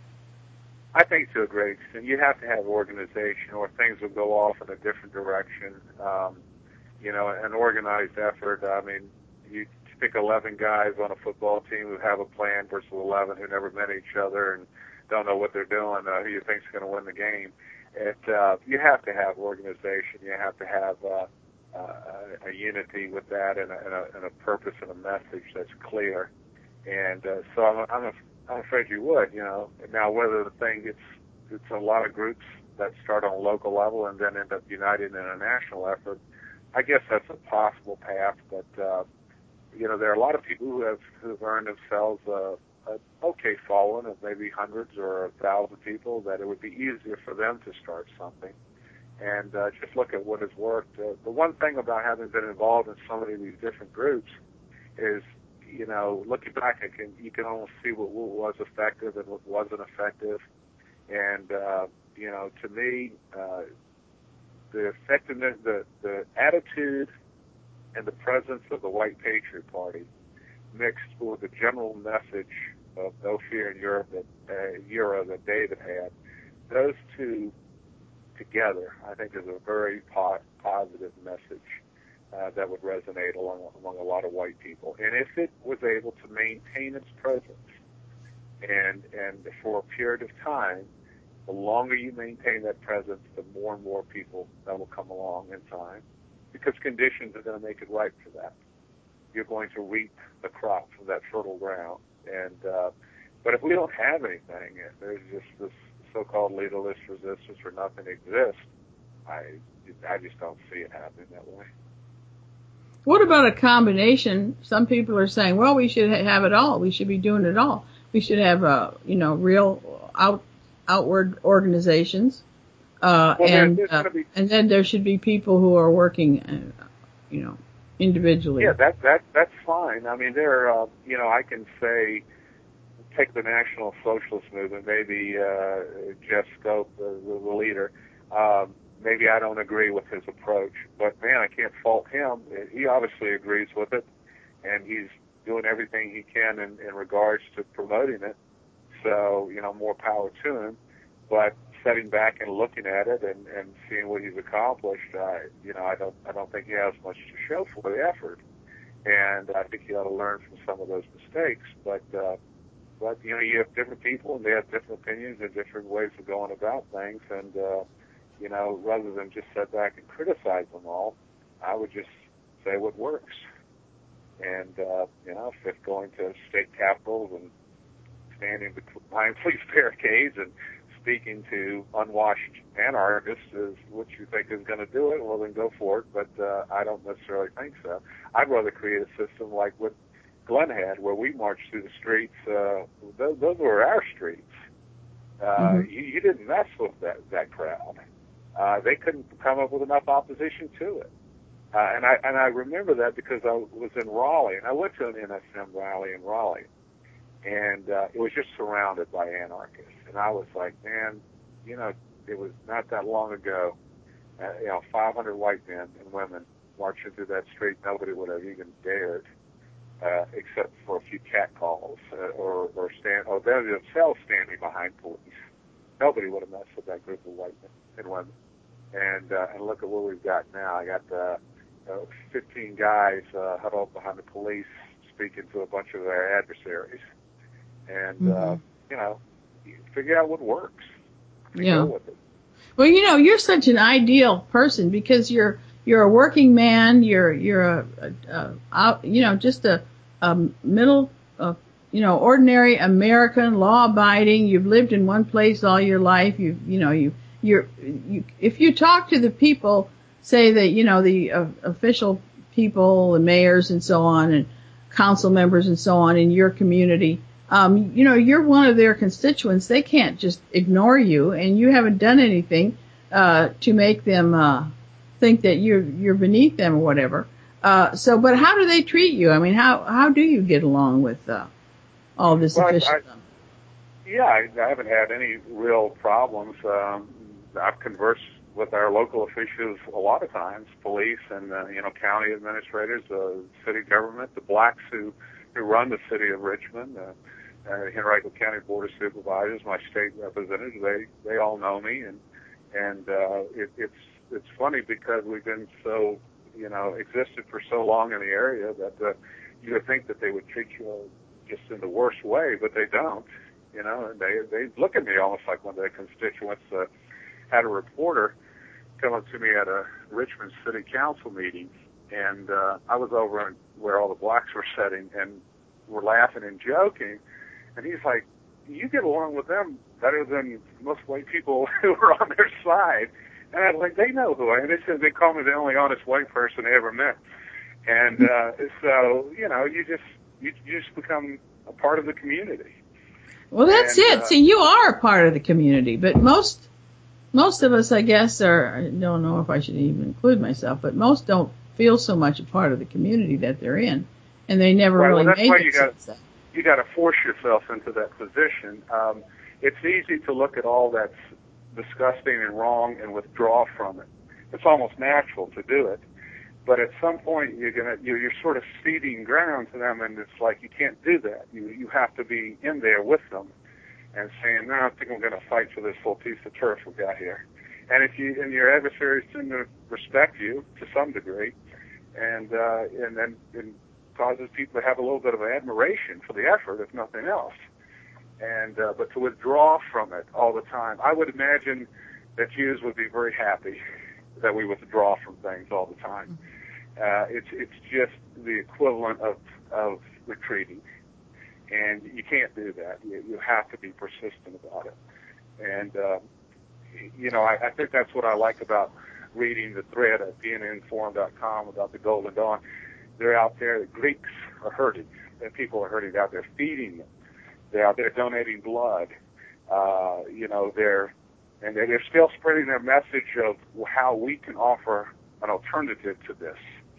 I think to a great extent, you have to have organization, or things will go off in a different direction. Um, you know, an organized effort. I mean, you stick eleven guys on a football team who have a plan versus eleven who never met each other and don't know what they're doing. Uh, who you think's going to win the game? It uh, you have to have organization. You have to have uh, uh, a unity with that, and a, and, a, and a purpose and a message that's clear. And uh, so I'm, I'm, a, I'm afraid you would, you know. Now, whether the thing gets, it's a lot of groups that start on a local level and then end up united in a national effort, I guess that's a possible path. But, uh, you know, there are a lot of people who have who've earned themselves a, a okay following of maybe hundreds or a thousand people, that it would be easier for them to start something. And uh, just look at what has worked. Uh, the one thing about having been involved in so many of these different groups is, you know, looking back, I can, you can almost see what, what was effective and what wasn't effective. And, uh, you know, to me, uh, the effectiveness, the, the attitude and the presence of the White Patriot Party mixed with the general message of no fear in Europe that, uh, Euro that David had, those two together, I think, is a very po- positive message. Uh, that would resonate along, among a lot of white people. And if it was able to maintain its presence and and for a period of time, the longer you maintain that presence, the more and more people that will come along in time, because conditions are going to make it right for that. You're going to reap the crop from that fertile ground. And uh, but if we don't have anything, and there's just this so-called leaderless resistance or nothing exists, I I just don't see it happening that way. What about a combination? Some people are saying, well, we should have it all. We should be doing it all. We should have, uh, you know, real out, outward organizations. Uh, well, and, there's, there's uh, be, and then there should be people who are working, uh, you know, individually. Yeah, that, that, that's fine. I mean, there, uh, you know, I can say, take the National Socialist Movement, maybe, uh, Jeff Scope, the, the leader, um, maybe I don't agree with his approach, but man, I can't fault him. He obviously agrees with it, and he's doing everything he can in, in regards to promoting it. So, you know, more power to him. But sitting back and looking at it and, and seeing what he's accomplished, I, you know, I don't, I don't think he has much to show for the effort. And I think he ought to learn from some of those mistakes. But, uh, but you know, you have different people, and they have different opinions and different ways of going about things, and. Uh, You know, rather than just sit back and criticize them all, I would just say what works. And, uh, you know, if it's going to state capitals and standing behind police barricades and speaking to unwashed anarchists is what you think is going to do it, well, then go for it. But uh, I don't necessarily think so. I'd rather create a system like what Glenn had, where we marched through the streets. Uh, those, those were our streets. Uh, mm-hmm. you, you didn't mess with that, that crowd. Uh, they couldn't come up with enough opposition to it. Uh, and I and I remember that because I was in Raleigh, and I went to an N S M rally in Raleigh, and uh, it was just surrounded by anarchists. And I was like, man, you know, it was not that long ago, uh, you know, five hundred white men and women marching through that street. Nobody would have even dared, uh, except for a few catcalls uh, or or stand or they themselves standing behind police. Nobody would have messed with that group of white men and women. And uh, and look at what we've got now. I got uh, uh, fifteen guys uh, huddled behind the police speaking to a bunch of their adversaries. And, mm-hmm. uh, you know, figure out what works. to yeah. go with it. Well, you know, you're such an ideal person because you're you're a working man. You're you're a, a, a you know just a, a middle uh, you know ordinary American, law abiding. You've lived in one place all your life. You you know you you're you if you talk to the people, say that you know the uh, official people, the mayors and so on, and council members and so on in your community. Um, you know, you're one of their constituents. They can't just ignore you, and you haven't done anything uh, to make them uh, think that you're you're beneath them or whatever. Uh, so, but how do they treat you? I mean, how how do you get along with uh, all this well, officialdom? I, yeah, I, I haven't had any real problems. Um, I've conversed with our local officials a lot of times, police and uh, you know county administrators, the uh, city government, the blacks who who run the city of Richmond. Uh, Uh, Henrico County Board of Supervisors, my state representatives, they they all know me, and and uh, it, it's it's funny because we've been so you know existed for so long in the area that uh, you would think that they would treat you just in the worst way, but they don't. You know, and they they look at me almost like one of their constituents. Uh, had a reporter come up to me at a Richmond City Council meeting, and uh, I was over in, where all the blacks were sitting, and we're laughing and joking. And he's like, you get along with them better than most white people who are on their side. And I was like, they know who I am. They said they call me the only honest white person they ever met. And uh, so, you know, you just you, you just become a part of the community. Well, that's and, it. Uh, See, you are a part of the community, but most most of us, I guess, are, I don't know if I should even include myself, but most don't feel so much a part of the community that they're in, and they never right, really well, that's made why it you got, that. you got to force yourself into that position. Um, it's easy to look at all that's disgusting and wrong and withdraw from it. It's almost natural to do it. But at some point, you're gonna you're, you're sort of ceding ground to them, and it's like you can't do that. You you have to be in there with them, and saying, "No, I think I'm going to fight for this little piece of turf we got here." And if you and your adversaries tend to respect you to some degree, and uh, and then it causes people to have a little bit of admiration for the effort, if nothing else. And uh, but to withdraw from it all the time, I would imagine that Jews would be very happy that we withdraw from things all the time. Uh, it's it's just the equivalent of of retreating, and you can't do that. You, you have to be persistent about it. And uh, you know, I, I think that's what I like about reading the thread at B N N forum dot com about the Golden Dawn. They're out there. The Greeks are hurting, and people are hurting out there, feeding them. They're out there donating blood. Uh, you know, they're and they're still spreading their message of how we can offer an alternative to this.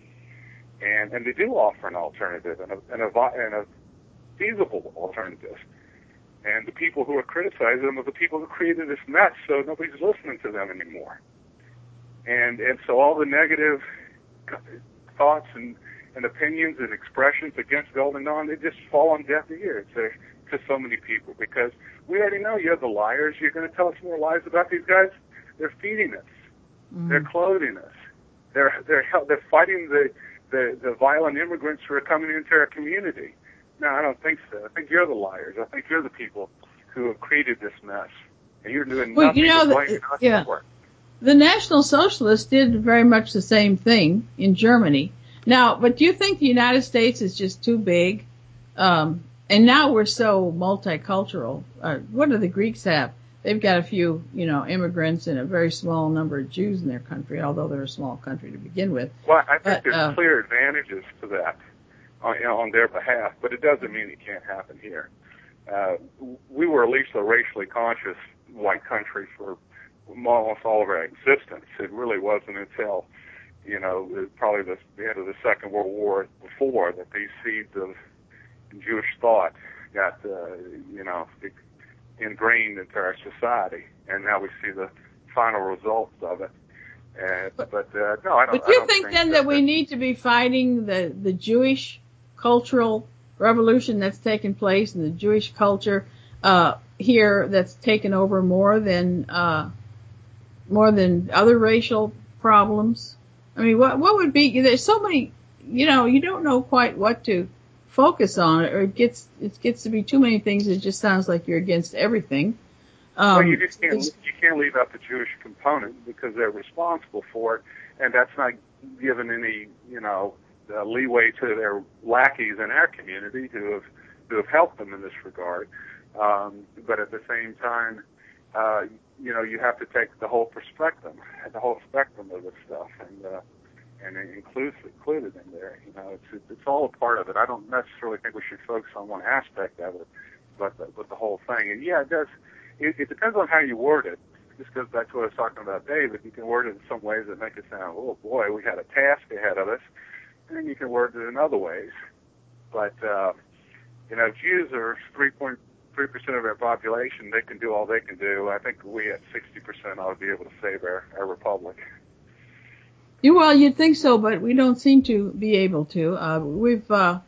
And and they do offer an alternative and a, and a, and a feasible alternative. And the people who are criticizing them are the people who created this mess, so nobody's listening to them anymore. And and so all the negative thoughts and, and opinions and expressions against Golden Dawn, they just fall on deaf ears to, to so many people, because we already know you're the liars. You're going to tell us more lies about these guys? They're feeding us. Mm. They're clothing us. They're they're they're fighting the, the, the violent immigrants who are coming into our community. No, I don't think so. I think you're the liars. I think you're the people who have created this mess, and you're doing well, nothing you know, to blame the, us yeah. for it. The National Socialists did very much the same thing in Germany. Now, but do you think the United States is just too big? Um, and now we're so multicultural. Uh, what do the Greeks have? They've got a few, you know, immigrants and a very small number of Jews in their country, although they're a small country to begin with. Well, I think but, there's uh, clear advantages to that on, you know, on their behalf, but it doesn't mean it can't happen here. Uh, we were at least a racially conscious white country for almost all of our existence. It really wasn't until, you know, probably the, the end of the Second World War before that these seeds of Jewish thought got, uh, you know, ingrained into our society, and now we see the final results of it. Uh, but but uh, no, I don't. But do you I don't think, think then that, that we need to be fighting the the Jewish cultural revolution that's taken place, and the Jewish culture uh, here that's taken over more than uh, more than other racial problems? I mean, what what would be? There's so many. You know, you don't know quite what to focus on, or it gets it gets to be too many things. It just sounds like you're against everything. Um, well, you just can't you can't leave out the Jewish component because they're responsible for it, and that's not given any you know uh, leeway to their lackeys in our community who have who have helped them in this regard. Um, but at the same time, uh, you know, you have to take the whole spectrum, the whole spectrum of this stuff, and uh, and include include it in there. You know, it's it's all a part of it. I don't necessarily think we should focus on one aspect of it, but the, but the whole thing. And yeah, it does. It, it depends on how you word it. This goes back to what I was talking about, David. You can word it in some ways that make it sound, oh boy, we had a task ahead of us, and you can word it in other ways. But uh, you know, Jews are three point three percent of our population. They can do all they can do. I think we at sixty percent ought to be able to save our, our republic. You, well, you'd think so, but we don't seem to be able to. Uh, we've, uh,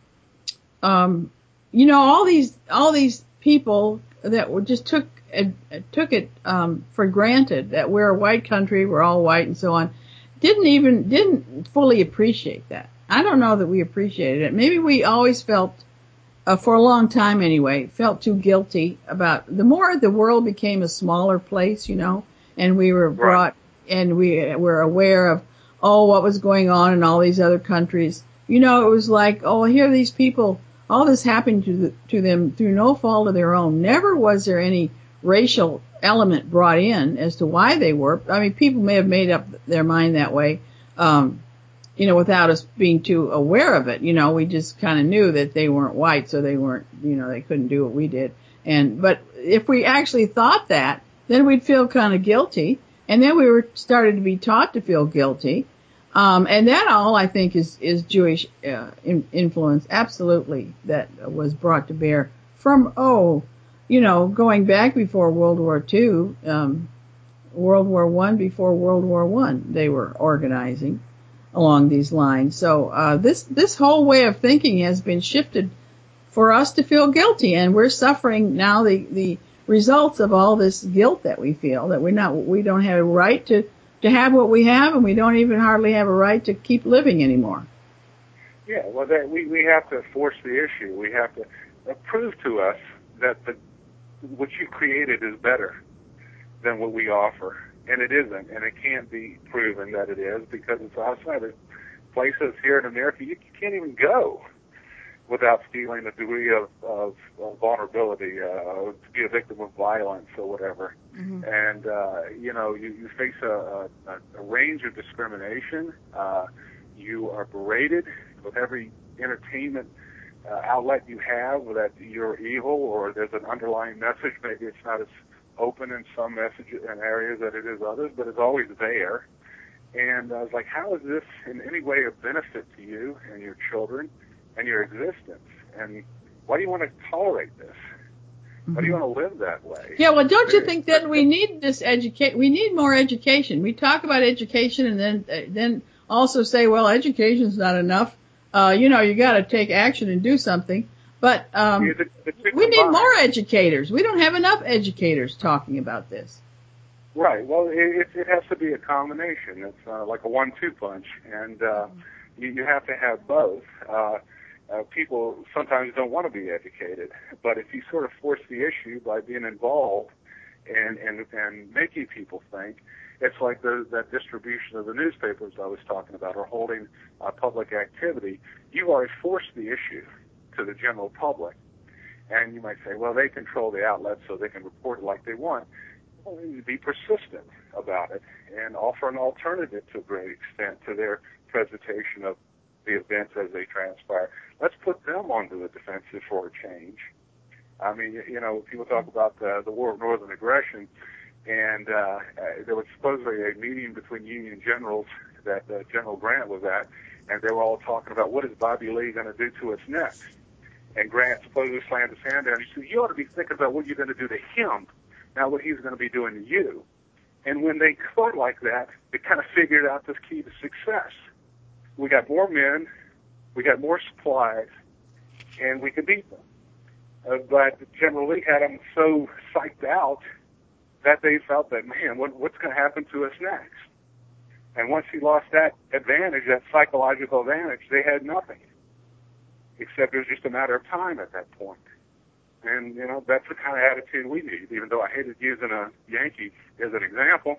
um, you know, all these all these people that were just took uh, took it um, for granted that we're a white country, we're all white, and so on. Didn't even didn't fully appreciate that. I don't know that we appreciated it. Maybe we always felt, uh, for a long time anyway, felt too guilty about. The more the world became a smaller place, you know, and we were brought right. and we were aware of. Oh, what was going on in all these other countries. You know, it was like, oh, here are these people, all this happened to the, to them through no fault of their own. Never was there any racial element brought in as to why they were. I mean, people may have made up their mind that way, um, you know, without us being too aware of it. You know, we just kind of knew that they weren't white, so they weren't, you know, they couldn't do what we did. And, but if we actually thought that, then we'd feel kind of guilty. And then we were started to be taught to feel guilty. Um, and that all, I think, is, is Jewish uh, in, influence, absolutely, that was brought to bear from, oh, you know, going back before World War Two, um, World War One, before World War One, they were organizing along these lines. So uh, this this whole way of thinking has been shifted for us to feel guilty, and we're suffering now the the results of all this guilt that we feel, that we're not, we don't have a right to, to have what we have, and we don't even hardly have a right to keep living anymore. Yeah, well, that, we, we have to force the issue. We have to uh, prove to us that the, what you created is better than what we offer. And it isn't, and it can't be proven that it is because it's outside of places here in America you, you can't even go without feeling a degree of, of, of vulnerability, uh, to be a victim of violence or whatever. Mm-hmm. And, uh, you know, you, you face a, a, a range of discrimination. Uh, you are berated with every entertainment uh, outlet you have that you're evil or there's an underlying message. Maybe it's not as open in some messages and areas that it is others, but it's always there. And I was like, how is this in any way a benefit to you and your children and your existence? And why do you want to tolerate this? Mm-hmm. Why do you want to live that way? Yeah, well, don't you think that we need this educate? We need more education. We talk about education and then uh, then also say, well, education's not enough. Uh, you know, you got to take action and do something. But um, yeah, the, the we need more educators. We don't have enough educators talking about this. Right. Well, it, it has to be a combination. It's uh, like a one two punch, and uh, mm-hmm. you, you have to have both. Uh, uh, people sometimes don't want to be educated, but if you sort of force the issue by being involved and and, and making people think, it's like the, that distribution of the newspapers I was talking about, or holding uh, public activity. You've already forced the issue to the general public, and you might say, well, they control the outlets so they can report it like they want. Well, you need to be persistent about it and offer an alternative to a great extent to their presentation of the events as they transpire. Let's put them onto the defensive for a change. I mean, you know, people talk about the, the war of northern aggression, and uh, there was supposedly a meeting between Union generals that uh, General Grant was at, and they were all talking about what is Bobby Lee going to do to us next. And Grant supposedly slammed his hand down. He said, you ought to be thinking about what you're going to do to him, not what he's going to be doing to you. And when they thought like that, they kind of figured out this key to success. We got more men, we got more supplies, and we could beat them. Uh, but General Lee had them so psyched out that they felt that, man, what, what's going to happen to us next? And once he lost that advantage, that psychological advantage, they had nothing. Except it was just a matter of time at that point. And, you know, that's the kind of attitude we need, even though I hated using a Yankee as an example.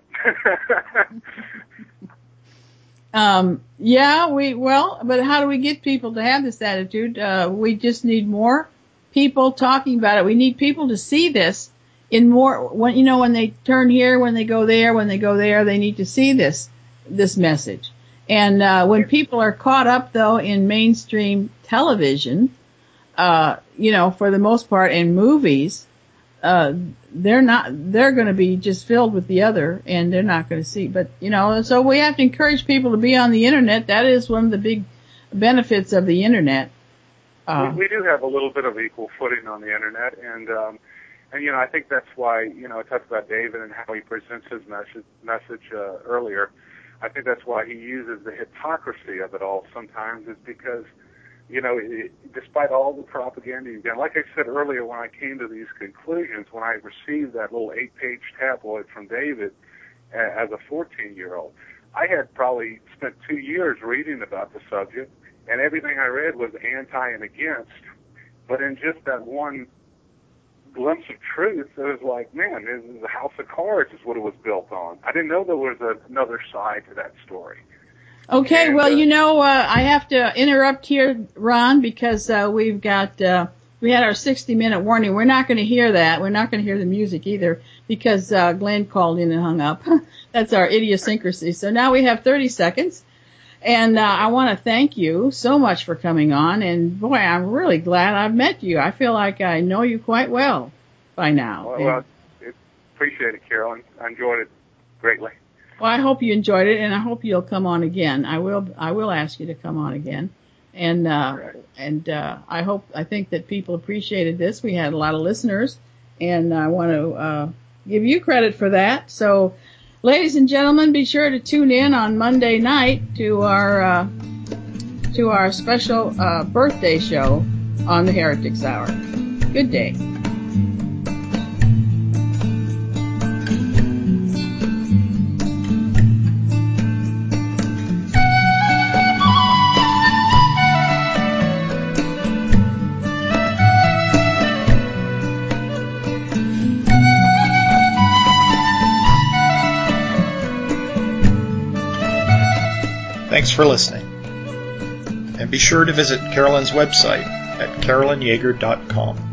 um, yeah, we, well, but how do we get people to have this attitude? Uh, we just need more people talking about it. We need people to see this in more, when, you know, when they turn here, when they go there, when they go there, they need to see this, this message. And, uh, when people are caught up, though, in mainstream television, uh, you know, for the most part in movies, uh, they're not, they're going to be just filled with the other and they're not going to see. But, you know, so we have to encourage people to be on the internet. That is one of the big benefits of the internet. Uh, we, we do have a little bit of equal footing on the internet. And, um, and, you know, I think that's why, you know, I talked about David and how he presents his message, message, uh, earlier. I think that's why he uses the hypocrisy of it all sometimes, is because, you know, it, despite all the propaganda you've done, like I said earlier, when I came to these conclusions, when I received that little eight-page tabloid from David uh, as a fourteen-year-old, I had probably spent two years reading about the subject, and everything I read was anti and against. But in just that one glimpse of truth, it was like, man, this is a house of cards is what it was built on. I didn't know there was a, another side to that story. Okay, and, well, uh, you know, uh, I have to interrupt here, Ron, because uh, we've got, uh, we had our sixty minute warning. We're not going to hear that. We're not going to hear the music either because uh, Glenn called in and hung up. That's our idiosyncrasy. So now we have thirty seconds. And uh, I want to thank you so much for coming on. And, boy, I'm really glad I've met you. I feel like I know you quite well by now. Well, and, well it, appreciate it, Carolyn. I enjoyed it greatly. Well, I hope you enjoyed it, and I hope you'll come on again. I will. I will ask you to come on again, and uh, Right. and uh, I hope. I think that people appreciated this. We had a lot of listeners, and I want to uh, give you credit for that. So, ladies and gentlemen, be sure to tune in on Monday night to our uh, to our special uh, birthday show on the Heretics Hour. Good day. Thanks for listening. And be sure to visit Carolyn's website at carolyn yager dot com.